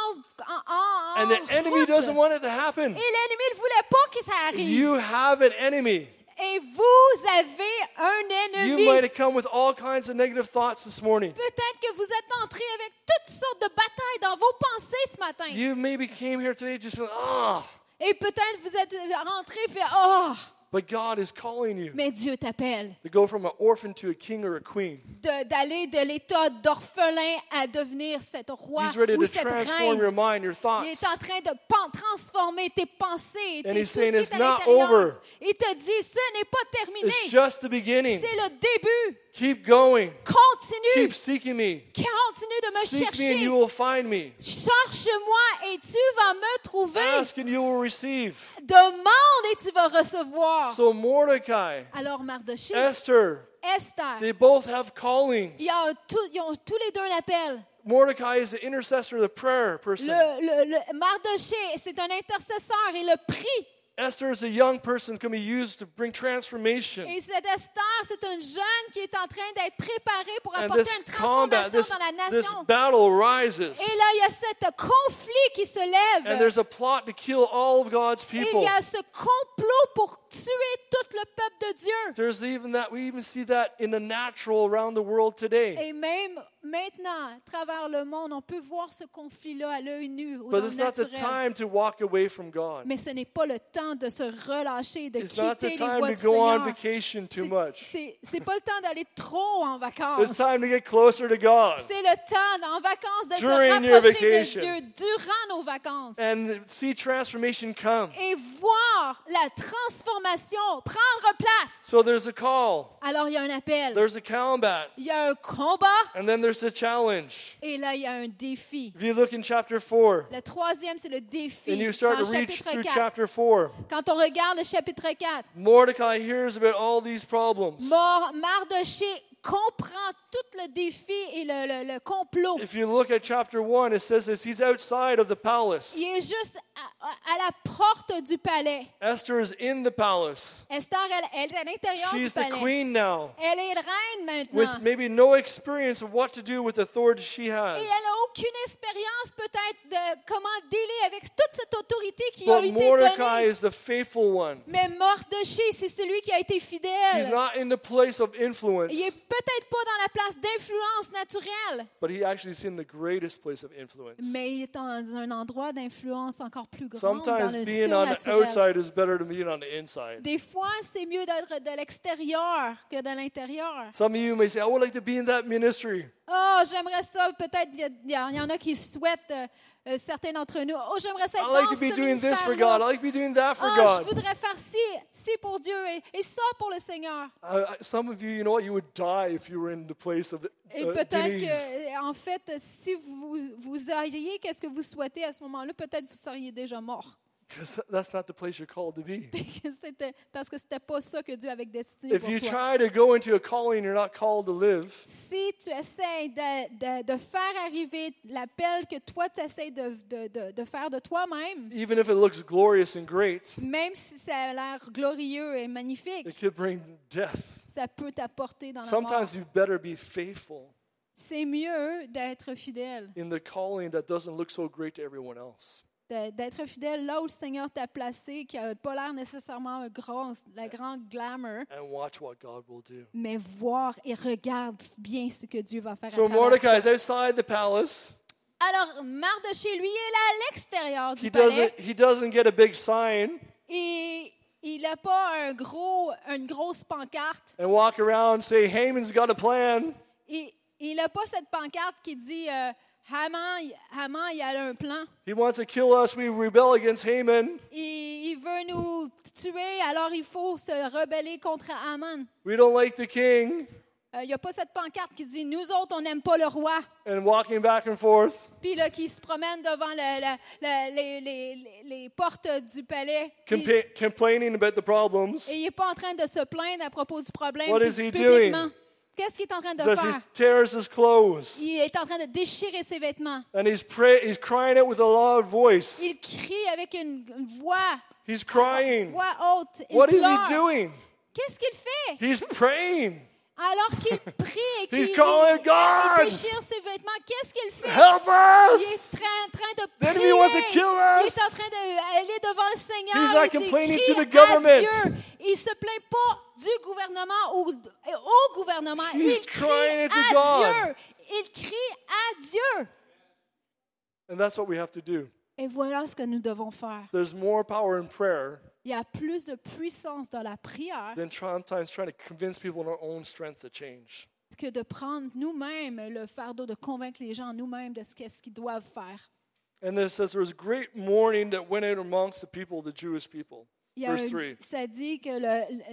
en And the enemy route. doesn't want it to happen. Et l'ennemi ne voulait pas que ça arrive. You have an enemy. Et vous avez un You ennemi. might have come with all kinds of negative thoughts this morning. Peut-être que vous êtes entré avec toutes sortes de batailles dans vos pensées ce matin. You maybe came here today just feeling, Et peut-être vous êtes rentré et fait oh, but God is calling you mais Dieu t'appelle to go from an orphan to a king or a queen. d'aller de l'état d'orphelin à devenir cet roi He's ready ou to cette transform your reine. mind, your Il thoughts. est en train de transformer tes pensées, And tout he's ce saying qui it's est à not l'intérieur. over. Il te dit, ce n'est pas terminé. It's just the beginning. C'est le début. Keep going. Continue. Keep seeking me. Continue de me Seek me and chercher. you will find me. Cherche-moi et tu vas me trouver. Ask and you will receive. Demande et tu vas recevoir. So Mordecai, Alors Mardoché, Esther, Esther, they both have callings. ils ont tous les deux un appel. Mordecai is the intercessor, the prayer person. Le Mardoché, c'est un intercesseur et le prie. Esther is a young person can be used to bring transformation. Et cette Esther, c'est une jeune qui est en train d'être préparée pour And apporter this une combat, transformation dans la this nation. battle rises. Et là, il y a ce conflit qui se And lève. there's a plot to kill all of God's Et il people. y a ce complot pour tuer tout le peuple de Dieu. There's even that, we even see that in the natural around the world today. Et même maintenant, à travers le monde, on peut voir ce conflit-là à l'œil nu, ou But dans it's le not the naturel. time to walk away from God. Mais ce n'est pas le temps de se relâcher, de It's not quitter the les time voies to du go on Seigneur. vacation too much. C'est pas le temps d'aller trop en It's vacances. time to get closer to God C'est le temps en vacances de During se your rapprocher de vacation. Dieu durant nos vacances. and see transformation come. Et voir la transformation prendre place. So there's a call, Alors, il y a un appel. there's a combat, Il y a un combat. and then there's a challenge. Et là, il y a un défi. If you look in chapter 4, Le troisième, c'est le défi. and you start Dans to le reach chapitre through 4. chapter 4, Quand on regarde le chapitre 4, Mordecai hears about all these problems. Mardochée comprend tout le défi et le complot. If you look at chapter 1, it says this, he's outside of the palace. Il est juste à la porte du palais. Esther is in the palace. Esther, elle est à l'intérieur du She's the palais. queen now, Elle est reine maintenant. with maybe no experience of what to do with the authority she Et has. elle n'a aucune expérience peut-être de comment dealer avec toute cette autorité qui a But été Mordecai donnée. is the faithful one. Mais Mardochée, c'est celui qui a été He's fidèle. not in the place of influence, Il est peut-être pas dans la place d'influence naturelle, but he actually is in the greatest place of influence. mais il est dans un endroit d'influence encore plus grand, dans Sometimes le being on the surnaturel. outside is better than being on the inside. Des fois, c'est mieux d'être de l'extérieur que de l'intérieur. Some of you may say, I would like to be in that ministry. Oh, j'aimerais ça. Peut-être il y en a qui souhaitent, certains d'entre nous. Oh, j'aimerais ça être I like dans to be ce doing this for ministère-là. God. I like to be doing that for Ah, je God. voudrais faire ci pour Dieu et ça pour le Seigneur. Some of you know what? You would die if you were in the place of Et peut-être Denise. que, en fait, si vous auriez qu'est-ce que vous souhaitez à ce moment-là, peut-être vous seriez déjà mort. Because that's not the place you're called to be. Parce que c'était pas ça que Dieu avait destiné If pour you toi. try to go into a calling you're not called to live, Si tu essaies de faire arriver l'appel que toi tu essaies de faire de toi-même, even if it looks glorious and great, même si ça a l'air glorieux et magnifique, it could bring death. ça peut t'apporter dans la mort. Sometimes you better be faithful C'est mieux d'être fidèle, in the calling that doesn't look so great to everyone else. d'être fidèle là où le Seigneur t'a placé, qui n'a pas l'air nécessairement la grande glamour, And watch what God will do. mais voir et regarde bien ce que Dieu va faire. So à travers Mordecai toi. is outside the palace. Alors, Mardochée, lui, il est là à l'extérieur du He palais. doesn't get a big sign Et il n'a pas une grosse pancarte. and walk around and say, Haman's got a plan. Il n'a pas cette pancarte qui dit Haman, il a un plan. He wants to kill us. We rebel against Haman. Il veut nous tuer, alors il faut se rebeller contre Haman. We don't like the king. Il n'y a pas cette pancarte qui dit nous autres, on n'aime pas le roi. And walking back and forth. Puis là, qui se promène devant les portes du palais. Complaining about the problems. Et il n'est pas en train de se plaindre à propos du problème What is he publiquement. doing? Qu'est-ce qu'il est en train de Says he faire? tears his clothes. Il est en train de déchirer ses vêtements. And he's crying out with a loud voice. Il crie avec une voix, He's crying. voix haute. Il What is pleure. he doing? Qu'est-ce qu'il fait? He's praying. Alors qu'il prie et qu'il He's calling God. déchire ses vêtements, qu'est-ce qu'il fait? Help Il us! est en train de The prier. enemy wants to kill Il us. est en train d'aller devant le Seigneur. He's not Il dit, complaining crie to the à government. Dieu. Il ne se plaint pas du gouvernement ou au gouvernement. He's Il crie crying to à God. Dieu. Il crie à Dieu. And that's what we have to do. Et voilà ce que nous devons faire. There's more power in prayer Il y a plus de puissance dans la prière than sometimes trying to convince people in our own strength to change. que de prendre nous-mêmes le fardeau de convaincre les gens nous-mêmes de ce qu'ils doivent faire. And then it says there was great mourning that went out amongst the people, the Jewish people. Il y a Verse 3. ça dit que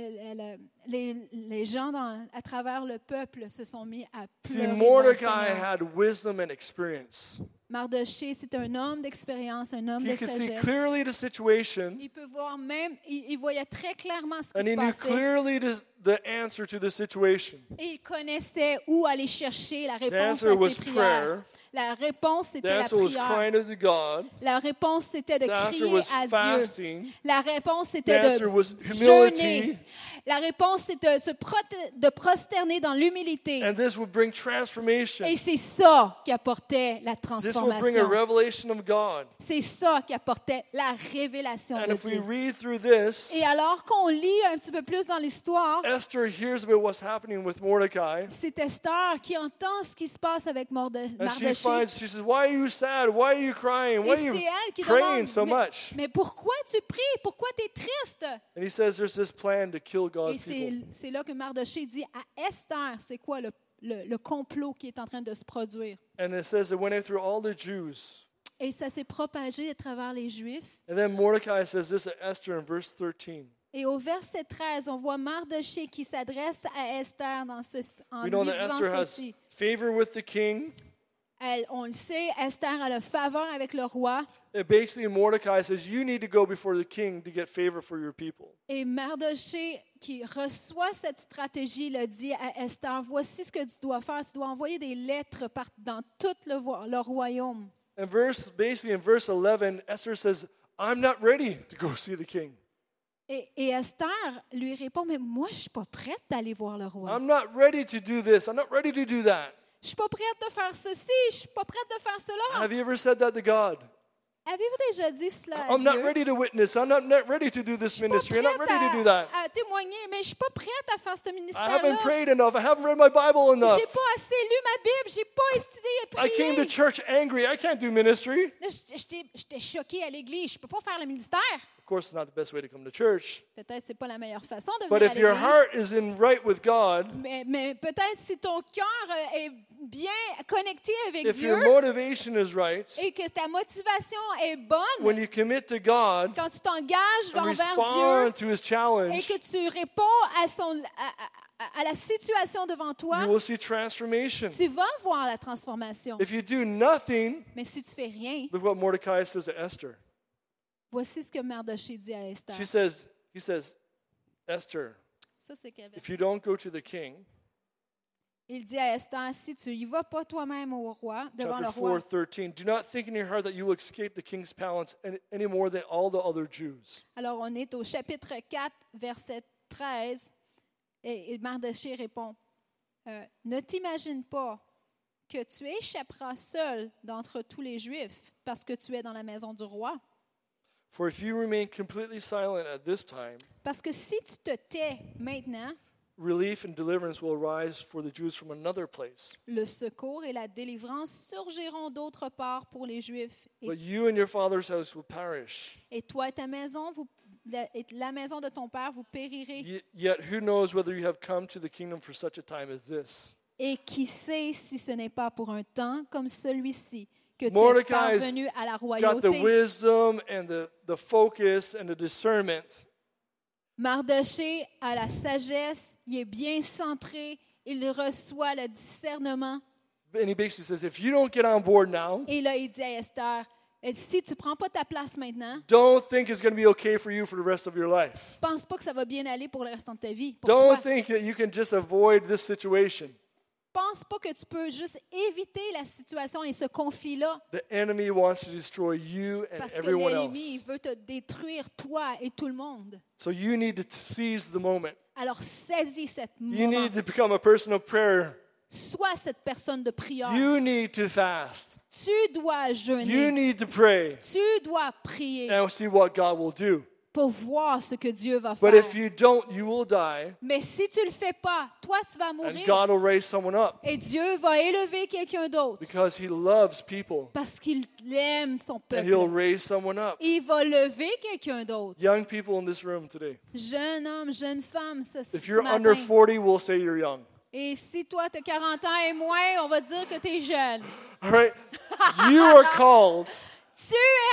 les gens à travers le peuple se sont mis à See, pleurer devant le Mordecai Seigneur. had wisdom and experience. Mardochée, c'est un homme d'expérience, un homme He de could see sagesse. clearly the situation, Il peut voir même, il voyait très clairement ce qui and he se knew passait. clearly the answer to the situation. Et il connaissait où aller chercher la The réponse answer à was ses prières. prayer. La réponse, The c'était la answer was prière. crying out to God. La réponse, c'était de The answer crier was à Dieu. fasting. La réponse, The c'était answer de was jeûner. humility. La réponse, c'était de prosterner dans l'humilité. And this would bring transformation. Et c'est ça qui apportait la This would bring a transformation. revelation of God. C'est ça qui apportait la révélation And de if we Dieu. read through this, Et alors qu'on lit un petit peu plus dans l'histoire, Esther hears about what's happening with Mordecai. c'est Esther qui entend ce qui se passe avec And she Mardochée. she says, why are you sad? Why are you crying? Why Et are c'est you elle qui praying so demande, much? mais pourquoi tu pries? Pourquoi tu es triste? And he says there's this plan to kill Et God's people. c'est là que Mardochée dit à Esther, c'est quoi le complot qui est en train de se produire? And it says it went out through all the Jews. Et ça s'est propagé à travers les Juifs. And then Mordecai says this to Esther in verse 13. Et au verset 13, on voit Mardochée qui s'adresse à Esther en We lui know that disant Esther has ceci. favor with the king. On le sait, Esther a la faveur avec le roi. And basically, Mordecai says, you need to go before the king to get favor for your people. Et Mardochée, qui reçoit cette stratégie, le dit à Esther, voici ce que tu dois faire. Tu dois envoyer des lettres dans tout le royaume. And basically in verse 11, Esther says, I'm not ready to go see the king. Et Esther lui répond, mais moi, je ne suis pas prête d'aller voir le roi. I'm not ready to do this. I'm not ready to do that. Je ne suis pas prête de faire ceci, je ne suis pas prête de faire cela. Have you ever said that to God? Avez-vous déjà dit cela à I'm not Dieu? ready to witness. I'm not ready to do this ministry. I'm not ready to do that. à témoigner, mais je ne suis pas prête à faire ce I haven't ministère-là. prayed enough. I haven't read my Bible enough. J'ai pas assez lu ma Bible, j'ai pas étudié et I came to prié. church angry. I can't do ministry. Là, J'étais choquée à l'église, je peux pas faire le ministère. Of course, it's not the best way to come to church. Peut-être c'est pas la meilleure façon de But venir à if your l'église. heart is in right with God, Mais peut-être si ton cœur est bien connecté avec if Dieu your motivation is right, et que ta motivation est bonne, when you commit to God quand tu t'engages and envers respond Dieu to His et challenge, que tu réponds à la situation devant toi, you will see transformation. tu vas voir la transformation. If you do nothing, Mais si tu fais rien, look what Mordecai says to Esther. voici ce que Mardochée dit à Esther. He says, Esther, Ça, c'est quel verset? if you don't go to the king, Il dit à Esther, si tu y vas pas toi-même au roi, devant le chapter roi, 4:13, do not think in your heart that you will escape the king's palace any more than all the other Jews. alors on est au chapitre 4, verset 13, et Mardochée répond, ne t'imagine pas que tu échapperas seul d'entre tous les Juifs parce que tu es dans la maison du roi. For if you remain completely silent at this time, Parce que si tu te tais maintenant, relief and deliverance will arise for the Jews from another place. le secours et la délivrance surgiront d'autre part pour les Juifs. But you and your father's house will perish. Et toi et ta maison, et la maison de ton père, vous périrez. Yet who knows whether you have come to the kingdom for such a time as this? Et qui sait si ce n'est pas pour un temps comme celui-ci que tu es Mordecai's parvenu à la Got the royauté. wisdom and the focus and the discernment. Mardochée a la sagesse, il est bien centré, il reçoit le discernement. And he basically says, if you don't get on board now, Et là, il dit à Esther, si tu ne prends pas ta place maintenant, don't think it's going to be okay for you for the rest of your life. pense pas que ça va bien aller pour le restant de ta vie. Pour Don't toi. think that you can just avoid this situation. Pense pas que tu peux juste éviter la situation et ce conflit-là. The enemy wants to destroy you and Parce que everyone l'ennemi else. veut te détruire, toi et tout le monde. So you need to seize the moment. Alors saisis cette You moment. need to become a person of prayer. Sois cette personne de prière. You need to fast. Tu dois You jeûner. need to pray Tu dois prier and see what God will do. pour voir ce que Dieu va But faire. if you don't, you will die, Mais si tu ne le fais pas, toi, tu vas and mourir. God will raise someone up Et Dieu va élever quelqu'un d'autre because He loves people, parce qu'il aime son and He'll peuple. raise someone up. Il va lever quelqu'un d'autre. Young people in this room today, Jeune homme, jeune femme, ce if you're matin. under 40, we'll say you're young. Et si toi, tu as 40 ans et moins, on va dire que tu es jeune. All right? You are called Tu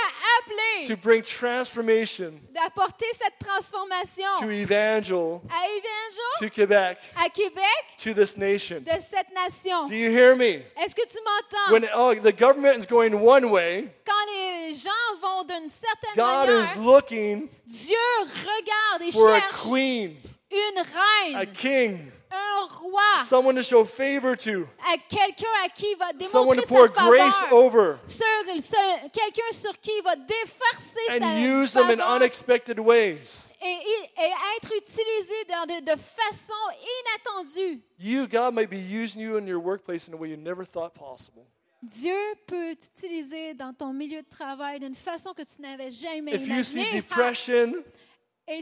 es to appelé bring transformation d'apporter cette transformation to Evangel, à Évangile, to Quebec, à Québec, to this nation. de cette nation. Do you hear me? Est-ce que tu m'entends? When the government is going one way, Quand les gens vont d'une certaine God manière, is looking Dieu regarde et for a cherche queen, une a reine, king, un roi, someone to show favor to, à quelqu'un à qui il va someone démontrer to pour sa grace faveur, over quelqu'un sur qui il va défarcer and sa use them in faveur unexpected ways. et être utilisé de façon inattendue. God might be using you in your workplace in a way you never thought possible. Dieu peut t'utiliser dans ton milieu de travail d'une façon que tu n'avais jamais If you see imaginée. depression, Et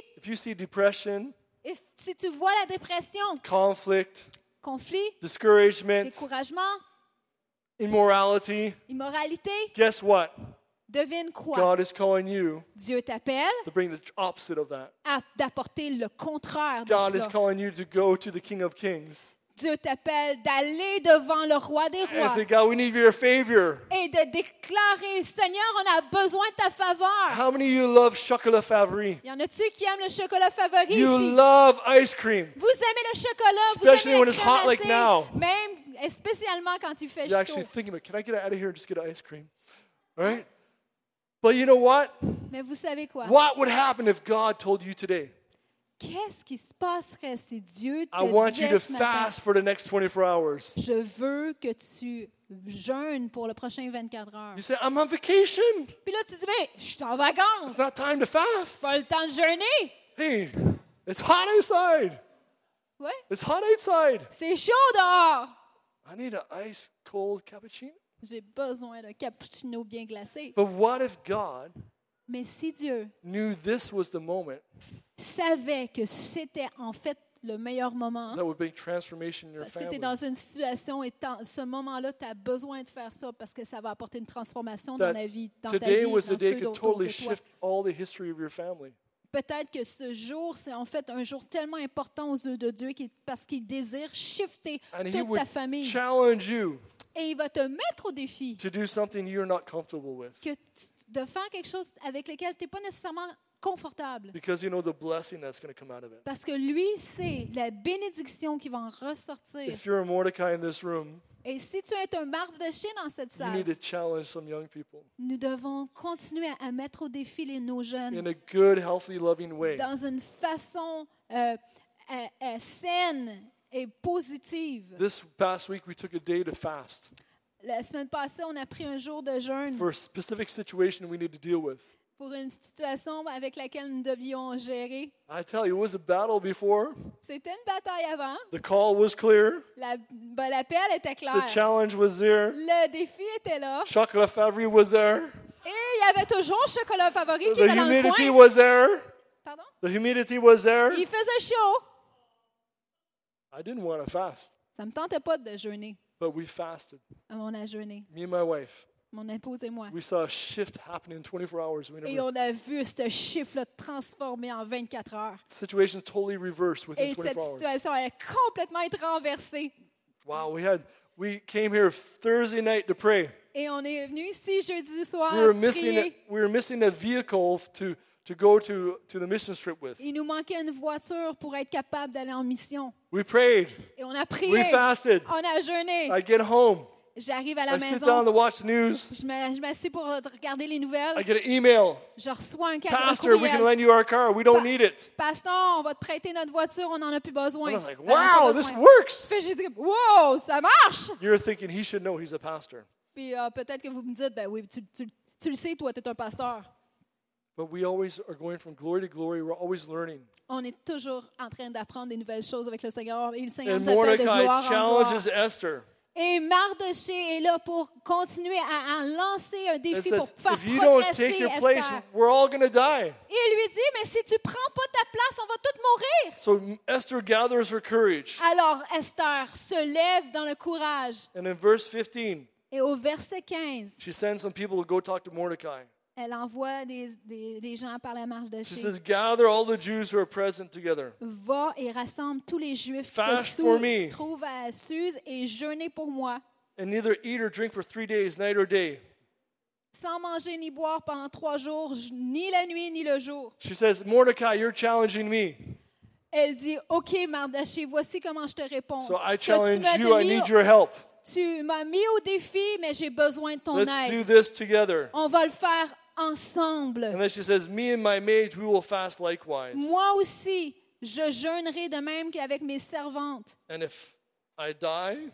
si tu vois la dépression, conflict, conflit, discouragement, découragement, immorality, immoralité, guess what? devine quoi? God is calling you Dieu t'appelle to bring the opposite of that. d'apporter le contraire de God is cela. calling you to go to the King of Kings Dieu t'appelle d'aller devant le roi des and rois say, God, we need your favor. et de déclarer, Seigneur, on a besoin de ta faveur. How many of you love chocolat favori? Y en a-tu qui aiment le chocolat favori You ici? love ice cream. Vous aimez le chocolat, Especially vous when aimez it's la hot crème like glacée, now. même et spécialement quand il fait You're actually chaud. thinking about, can I get out of here and just get ice cream? Right? But you know what? Mais vous savez quoi? What would happen if God told you today, Qu'est-ce qui se passerait si Dieu I want te you disait to ce matin, fast for the next 24 hours? je veux que tu jeûnes pour le prochain 24 heures. You say, I'm on vacation. Puis là, tu dis, mais je suis en vacances. It's not time to fast. Pas le temps de jeûner. Hey, it's hot outside. Ouais, It's hot outside. c'est chaud dehors. I need an ice cold cappuccino. J'ai besoin d'un cappuccino bien glacé. But what if God Mais si Dieu knew this was the moment savait que c'était en fait le meilleur moment, that would bring transformation in your parce que tu es family? dans une situation et ce moment-là, tu as besoin de faire ça parce que ça va apporter une transformation dans That la vie, dans ta today vie, was dans the day ceux could d'autour totally de toi. shift all the history of your family. Peut-être que ce jour, c'est en fait un jour tellement important aux yeux de Dieu parce qu'il désire shifter And He toute would ta famille. challenge you Et il va te mettre au défi to do something you're not comfortable with de faire quelque chose avec lequel tu n'es pas nécessairement confortable. because you know the blessing that's going to come out of it. Parce que lui, c'est la bénédiction qui va en ressortir. If you're a Mordecai in this room, Et si tu es un Mardoché dans cette you need salle, to challenge some young people nous devons continuer à mettre au défi nos jeunes in a good, healthy, loving way. dans une façon saine et positive. This past week, we took a day to fast La semaine passée, on a pris un jour de jeûne for a specific situation we need to deal with. pour une situation avec laquelle nous devions gérer. I tell you, it was a battle before. C'était une bataille avant. The call was clear. L'appel était The clair. challenge was there. Le défi était là. Chocolate Favre was there. Et il y avait toujours le chocolat favori qui The était dans le humidity coin. was there. Pardon? The humidity was there. Il faisait chaud. I didn't want to fast, Ça ne me tentait pas de jeûner. but we fasted. On a jeûné. Me and my wife. Mon épouse et moi. We saw a shift happening in 24 hours. We Et never, on a vu ce chiffre-là transformé en 24 heures. the situation totally reversed within Et cette 24 hours. situation allait complètement être renversée. Wow, we came here Thursday night to pray. Et on est venu ici jeudi soir We prier. were missing a vehicle to go to the mission trip with. Il nous manquait une voiture pour être capable d'aller en mission. We prayed. Et on a prié. We fasted. On a jeûné. I get home. J'arrive à la I sit down maison. to watch the news. Je m'assieds pour regarder les nouvelles. I get an email. Je reçois un Pastor, we can courriel. lend you our car. We don't need it. Pasteur, on va te prêter notre voiture, on n'en a plus besoin. And I was like, On en a pas wow, this besoin. works. Puis j'ai dit, wow, ça marche! You're thinking he should know he's a pastor. Puis peut-être que vous me dites, ben oui, tu le sais, toi, tu es un pasteur. But we always are going from glory to glory. We're always learning. On est toujours en train d'apprendre des nouvelles choses avec le Seigneur. Et le Seigneur And nous appelle de Mordecai gloire en gloire. challenges Esther. Et Mardoché est là pour continuer à lancer un It défi says, pour faire if you don't progresser take your place, Esther. we're all going to die. Et il lui dit, mais si tu prends pas ta place, on va tous mourir. So Esther gathers her courage. Alors Esther se lève dans le courage. And in verse 15, Et au verset 15, she sends some people to go talk to Mordecai. elle envoie des gens par la marche de She Chez. says, gather all the Jews who are present together. Va et rassemble tous les Juifs qui Fast se for me. trouvent à Suse et jeûnez pour moi, And neither eat or drink for 3 days, night or day. sans manger ni boire pendant 3 jours, ni la nuit ni le jour. She says, Mordecai, you're challenging me. Elle dit, OK, Mardoché, voici comment je te réponds. So I Ce que tu challenge m'as you, I mis- need your help. Tu m'as mis au défi, mais j'ai besoin de ton Let's do aide. this together. On va le faire ensemble. And then she says, me and my maids, we will fast likewise. Moi aussi, je jeûnerai de même qu'avec mes servantes. And if I die,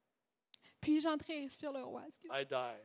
Puis j'entrerai sur le roi. Excuse. I die.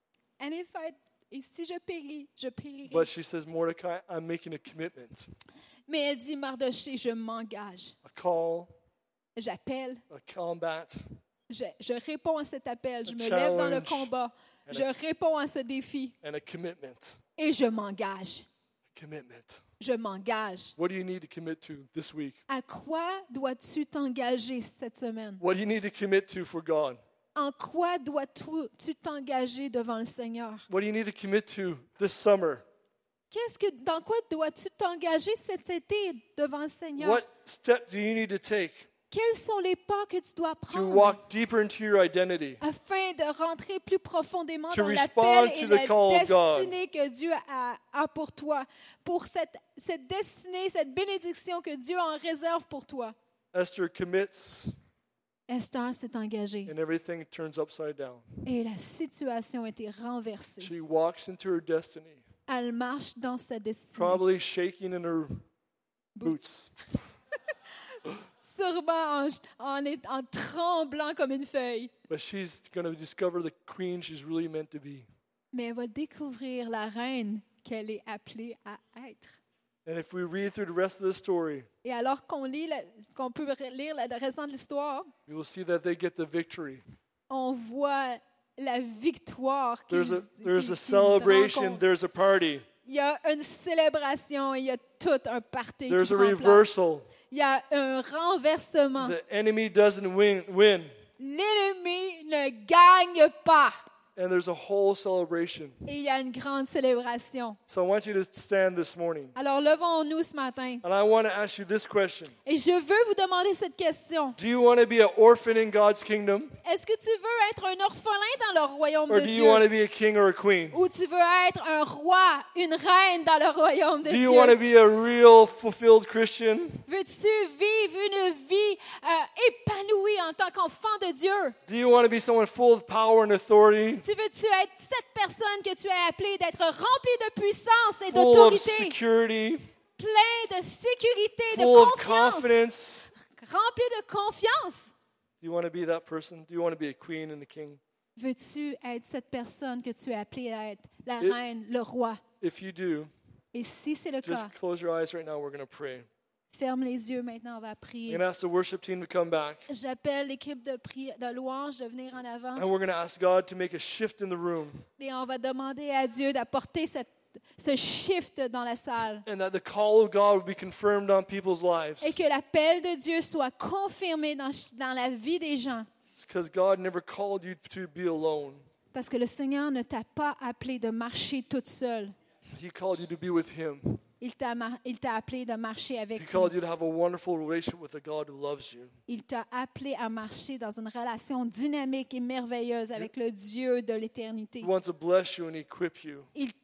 Et si je péris, je périrai. But she says, Mordecai, I'm making a commitment. Mais elle dit, Mardoché, je m'engage. A call, J'appelle. a combat, Je réponds à cet appel. Je A me lève dans le challenge. combat. And Je réponds à ce défi. and a commitment. Et je m'engage. A commitment. Je m'engage. What do you need to commit to this week? À quoi dois-tu t'engager cette semaine? What do you need to commit to for God? En quoi dois-tu t'engager devant le Seigneur? What do you need to commit to this summer? Dans quoi dois-tu t'engager cet été devant le Seigneur? What step do you need to take Quels sont les pas que tu dois to prendre walk deeper into your identity, afin de rentrer plus profondément To dans respond l'appel et to la the call of God. destinée que Dieu a pour toi, pour cette destinée, cette bénédiction que Dieu en réserve pour toi? Esther commits Esther s'est engagée and everything turns upside down. et la situation a été renversée. She walks into her destiny, Elle marche dans sa destinée. probably shaking in her boots. Sûrement en tremblant comme une feuille. But she's going to discover the queen she's really meant to be. Mais elle va découvrir la reine qu'elle est appelée à être. And if we read through the rest of the story, Et alors qu'on peut lire le restant de l'histoire, we will see that they get the victory. on voit la victoire qu'ils There's a qu'ils celebration, rencontrent. there's a party, Il y a une célébration, il y a tout un party there's qui a prend place. reversal. Il y a un renversement. The enemy doesn't win. L'ennemi ne gagne pas. And there's a whole celebration. Et il y a une grande célébration. So I want you to stand this morning. Alors levons-nous ce matin. And I want to ask you this question. Et je veux vous demander cette question. Do you want to be an orphan in God's kingdom? Est-ce que tu veux être un orphelin dans le royaume Or de do you Dieu? want to be a king or a queen? Ou tu veux être un roi, une reine dans le royaume de Do you want to Dieu? be a real fulfilled Christian? Veux-tu vivre une vie épanouie en tant qu'enfant de Dieu? Do you want to be someone full of power and authority? Tu veux-tu être cette personne que tu es appelée d'être remplie de puissance et Full of d'autorité, security? plein de sécurité, de Full of confiance, confidence? rempli de confiance? Do you want to be that person? Do you want to be a queen and a king? Veux-tu être cette personne que tu es appelée à être, la It- reine, le roi? If you do, Et si c'est le just cas, close your eyes right now. We're going to pray. ferme les yeux maintenant, on va I'm prier. going to ask the worship team to come back. J'appelle l'équipe de louange de venir en avant And we're going to ask God to make a shift in the room. et on va demander à Dieu d'apporter ce shift dans la salle And that the call of God will be confirmed on people's lives. et que l'appel de Dieu soit confirmé dans la vie des gens. It's because God never called you to be alone. Parce que le Seigneur ne t'a pas appelé de marcher toute seule. He called you to be with Him. Il t'a appelé de marcher avec He lui. called you to have a wonderful relationship with a God who loves you. Il t'a appelé à marcher dans une relation dynamique et merveilleuse avec le Dieu de l'éternité. He wants to bless you and equip you.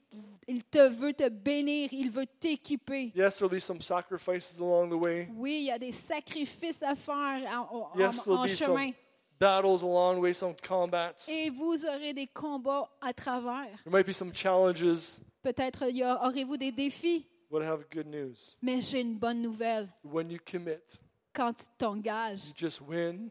Il te veut te bénir, il veut t'équiper. Yes, there'll be some sacrifices along the way. Oui, il y a des sacrifices à faire Yes, there'll en be chemin. some battles along the way, some combats. Et vous aurez des combats à travers. There might be some challenges, Peut-être aurez-vous des défis, but I have good news. mais j'ai une bonne nouvelle. When you commit, Quand tu t'engages, you just win.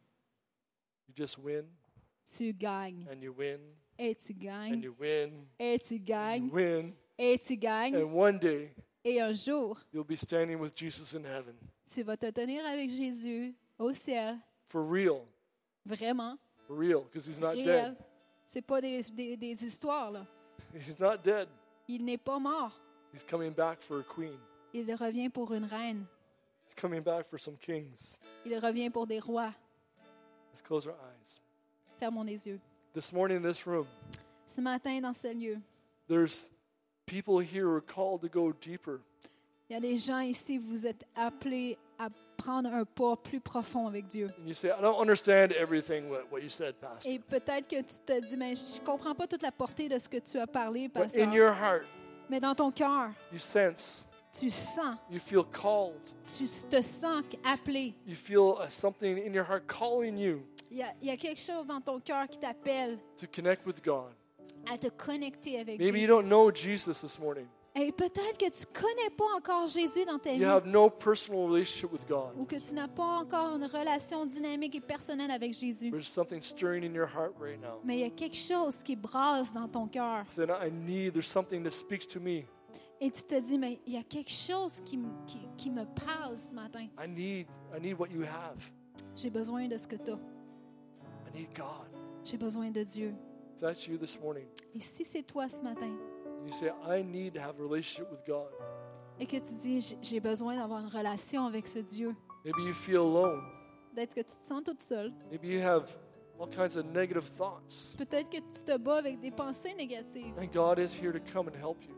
You just win, tu gagnes. and you win, Et tu and gagnes. you win, Et tu and gagnes. you win. Et tu gagnes. And one day, Et un jour, you'll be standing with Jesus in heaven. tu vas te tenir avec Jésus au ciel. For real. Vraiment. For real, because He's not Réel. dead. C'est pas des histoires, là. He's not dead. Il n'est pas mort. He's coming back for a queen. Il revient pour une reine. He's coming back for some kings. Il revient pour des rois. Let's close our eyes. Fermons les yeux. This morning in this room, Ce matin, dans ce lieu, there's people here who are called to go deeper. il y a des gens ici, vous êtes appelés à prendre un pas plus profond avec Dieu. And you say, I don't understand everything what you said, Pastor. Et peut-être que tu te dis, mais je ne comprends pas toute la portée de ce que tu as parlé, But in pasteur. your heart, Mais dans ton cœur, you sense, tu sens, you feel called. tu te sens appelé. You feel something in your heart calling you Il y a quelque chose dans ton cœur qui t'appelle to connect with God. à te connecter avec Maybe you Jésus. don't know Jesus this morning. Et peut-être que tu ne connais pas encore Jésus dans ta You vie. have no personal relationship with God. Ou que tu n'as pas encore une relation dynamique et personnelle avec Jésus. There's something stirring in your heart right now. Mais il y a quelque chose qui brasse dans ton cœur. Then there's something that speaks to me. Et tu te dis, mais il y a quelque chose qui me parle ce matin. I need what you have. J'ai besoin de ce que tu as. I need God. J'ai besoin de Dieu. If that's you this morning, Et si c'est toi ce matin, you say, I need to have a relationship with God. et que tu dis, j'ai besoin d'avoir une relation avec ce Dieu, Maybe you feel alone. peut-être que tu te sens toute seule, Maybe you have all kinds of negative thoughts. peut-être que tu te bats avec des pensées négatives, And God is here to come and help you.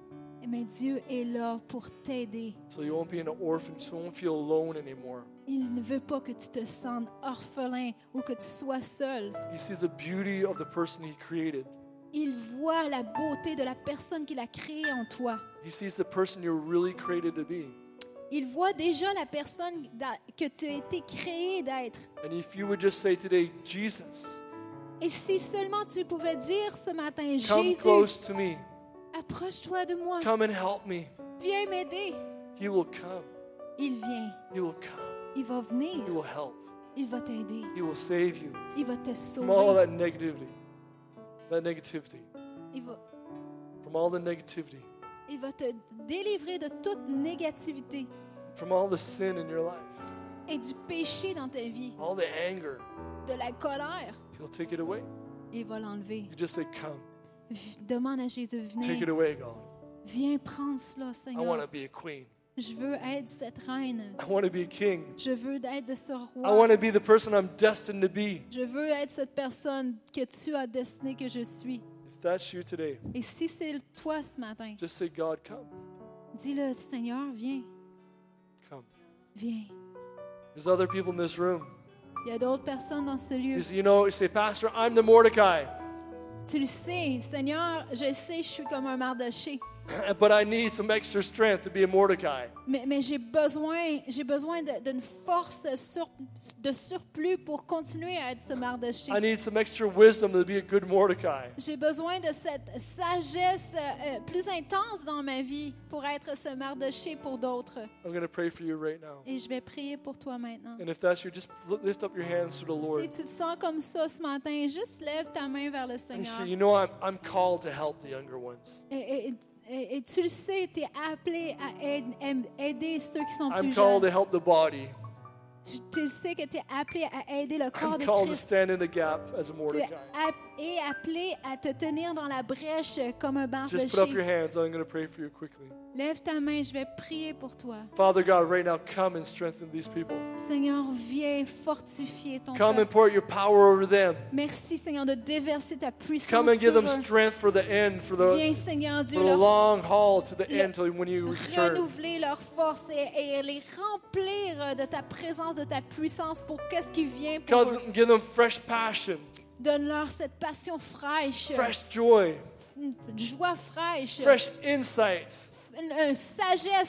Mais Dieu est là pour t'aider. So you won't be an orphan, so you won't feel alone anymore. Il ne veut pas que tu te sentes orphelin ou que tu sois seul. He sees the beauty of the person he created. Il voit la beauté de la personne qu'il a créée en toi. He sees the person you're really created to be. Il voit déjà la personne que tu as été créé d'être. And if you would just say today, Jesus, Et si seulement tu pouvais dire ce matin, come Jésus, close to me. approche-toi de moi, Come and help me. viens m'aider. He will come. Il vient, He will come. il va venir, He will help. il va t'aider, He will save you il va te from all sauver, that negativity. That negativity. From all the negativity. il va te délivrer de toute négativité From all the sin in your life. et du péché dans ta vie, All the anger. de la colère. He'll take it away. Il va l'enlever. You just say, come. Demande à Jésus, Take it venez, away, God. viens prendre cela, I want Seigneur. to be a queen. Je veux être cette reine. I want to be a king. Je veux être de ce I roi. want to be the person I'm destined to be. Je veux être cette personne que tu as destinée que je suis. If that's you today, Et si c'est toi ce matin, just say, God, come. dis-le, Seigneur, viens, Come. viens. There's other people in this room. Il y a d'autres personnes dans ce lieu. You say, Pastor, I'm the Mordecai, Tu le sais, Seigneur, je sais, je suis comme un Mardoché. but I need some extra strength to be a Mordecai. Mais j'ai besoin d'une force de surplus pour continuer à être ce Mardoché. I need some extra wisdom to be a good Mordecai. J'ai besoin de cette sagesse plus intense dans ma vie pour être ce Mardoché pour d'autres. I'm going to pray for you right now. Et je vais prier pour toi maintenant. And if that's you, just lift up your hands to the Si Lord. tu te sens comme ça ce matin, juste lève ta main vers le And Seigneur. say, you know, I'm called to help the younger ones. Et tu le sais, tu es appelé à aider ceux qui sont I'm plus called to jeunes. help the body. Tu le sais que tu es appelé à aider le corps I'm de called to Christ. stand in the gap as a Tu Mordecai. es appelé à te tenir dans la brèche comme un Just put up your Mardoché. hands. I'm going to pray for you quickly. Lève ta main, je vais prier pour toi. Father God, right now, come and strengthen these people. Seigneur, viens fortifier ton Come and peuple. pour your power over them. Merci, Seigneur, de déverser ta puissance Come and give sur them eux. strength for the end, Viens, Seigneur Dieu, for the leur long haul to the le- end, till when you return. renouveler leur force et les remplir de ta présence, de ta puissance pour qu'est-ce qui vient pour eux. Give them fresh passion, Donne-leur cette passion fraîche, fresh joy, une joie fraîche, fresh insights. une sagesse,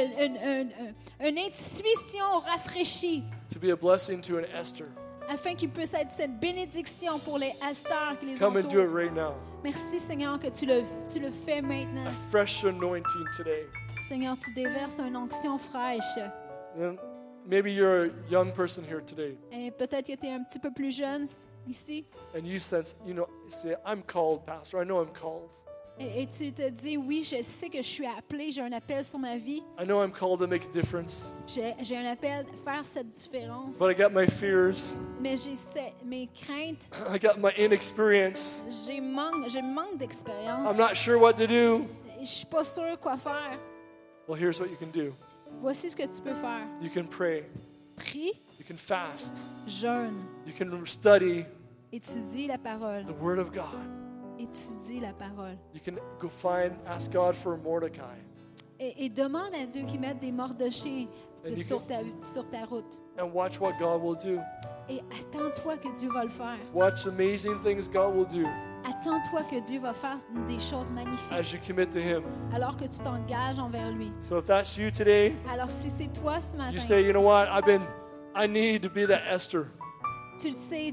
une intuition rafraîchie, To be a blessing to an Esther. afin qu'ils puissent être cette bénédiction pour les Esther qui les Come and do it entourent. right now. Merci, Seigneur, que tu le fais maintenant. A fresh anointing today. Seigneur, tu déverses une onction fraîche. And then maybe you're a young person here today, Et peut-être que tu es un petit peu plus jeune ici. and you sense, you say, I'm called, Pastor. I know I'm called. Et tu te dis, oui, je sais que je suis appelé, j'ai un appel sur ma vie. I know I'm called to make a difference, J'ai un appel à faire cette différence. but I got my fears. Mais j'ai mes craintes, I got my inexperience. j'ai manque d'expérience. I'm not sure what to do. Je suis pas sûre quoi faire. Well, here's what you can do. Voici ce que tu peux faire. You can pray. Prie, You can fast. jeûne, You can study étudie la parole. the Word of God. Étudie la parole. You can go ask God for a Mordecai. Et demande à Dieu qu'il mette des Mardochés And you sur ta route. And watch what God will do. Et attends-toi que Dieu va le faire. Watch amazing things God will do Attends-toi que Dieu va faire des choses magnifiques as you commit to Him. alors que tu t'engages envers lui. So if that's you today, Alors si c'est toi ce you matin, say, you know what, I need to be that Esther. tu le sais,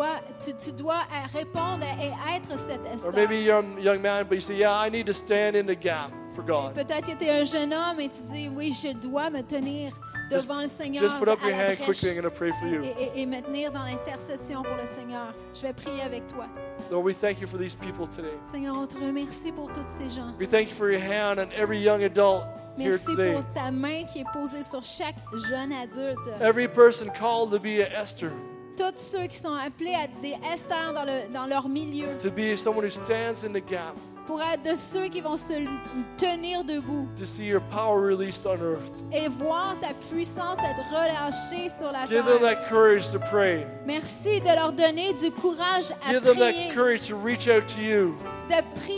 tu dois répondre et être cette Or maybe Esther. you're a young man, but you say, yeah, I need to stand in the gap for God. Peut-être que tu es un jeune homme et tu dis, oui, je dois me tenir devant le Seigneur Just put up à your la hand brèche quickly. I'm going to pray for you. et me tenir dans l'intercession pour le Seigneur. Je vais prier avec toi. Lord, we thank you for these people today. Seigneur, on te remercie pour tous ces gens. We thank you for your hand on every young adult here Merci today. pour ta main qui est posée sur chaque jeune adulte. Every person called to be an Esther, Tous ceux qui sont appelés à des Esther dans leur milieu, to be someone who stands in the gap, pour être de ceux qui vont se tenir debout to see your power released on earth. et voir ta puissance être relâchée sur la Give them terre. that courage to pray. Merci de leur donner du courage à Give them prier, that courage to reach out to you. de prier et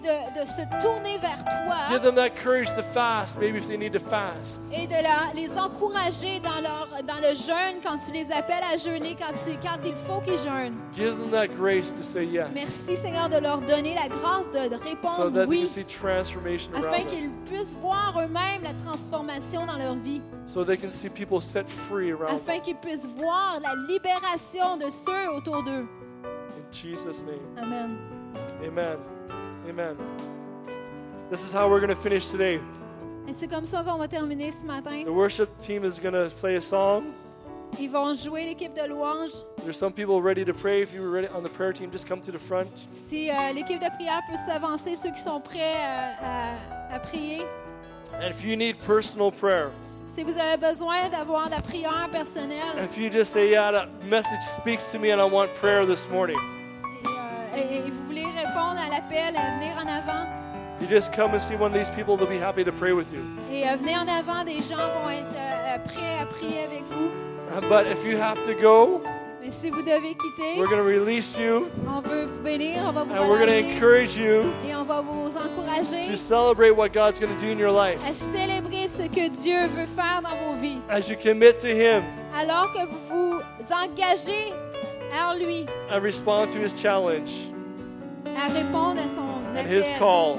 de se tourner vers toi Give them that courage to fast, maybe if they need to fast. et de les encourager dans le jeûne quand tu les appelles à jeûner, quand il faut qu'ils jeûnent. Give them that grace to say yes, Merci Seigneur de leur donner la grâce de so répondre that they can oui, see transformation afin around them, qu'ils puissent voir eux-mêmes la transformation dans leur vie, so they can see people set free around them. afin qu'ils puissent voir la libération de ceux autour d'eux. In Jesus' name, Amen. amen, amen. This is how we're going to finish today. Et c'est comme ça qu'on va terminer ce matin. The worship team is going to play a song. Ils vont jouer l'équipe de louange. There's some people ready to pray. If you were ready on the prayer team, just come to the front. Si l'équipe de prière peut s'avancer, ceux qui sont prêts à prier. And if you need personal prayer, Si vous avez besoin d'avoir de la prière personnelle if you just say, yeah, that message speaks to me and I want prayer this morning, et vous voulez répondre à l'appel, venir en avant. you just come and see one of these people. They'll be happy to pray with you. Et venez en avant, des gens vont être prêts à prier avec vous. But if you have to go, Mais si vous devez quitter, we're going to release you on veut vous bénir, on va vous and we're going to relâcher encourage you et on va vous encourager to celebrate what God's going to do in your life à célébrer ce que Dieu veut faire dans vos vies. as you commit to Him Alors que vous vous engagez en lui, and respond to His challenge à répondre à son and His appel, call.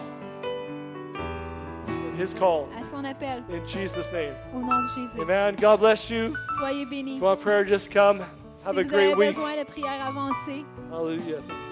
And His call. à son appel, In Jesus' name. au nom de Jésus. Amen. God bless you. Soyez bénis. If you want prayer, just come. Si Have a vous great avez week. besoin de prière avancée, Hallelujah.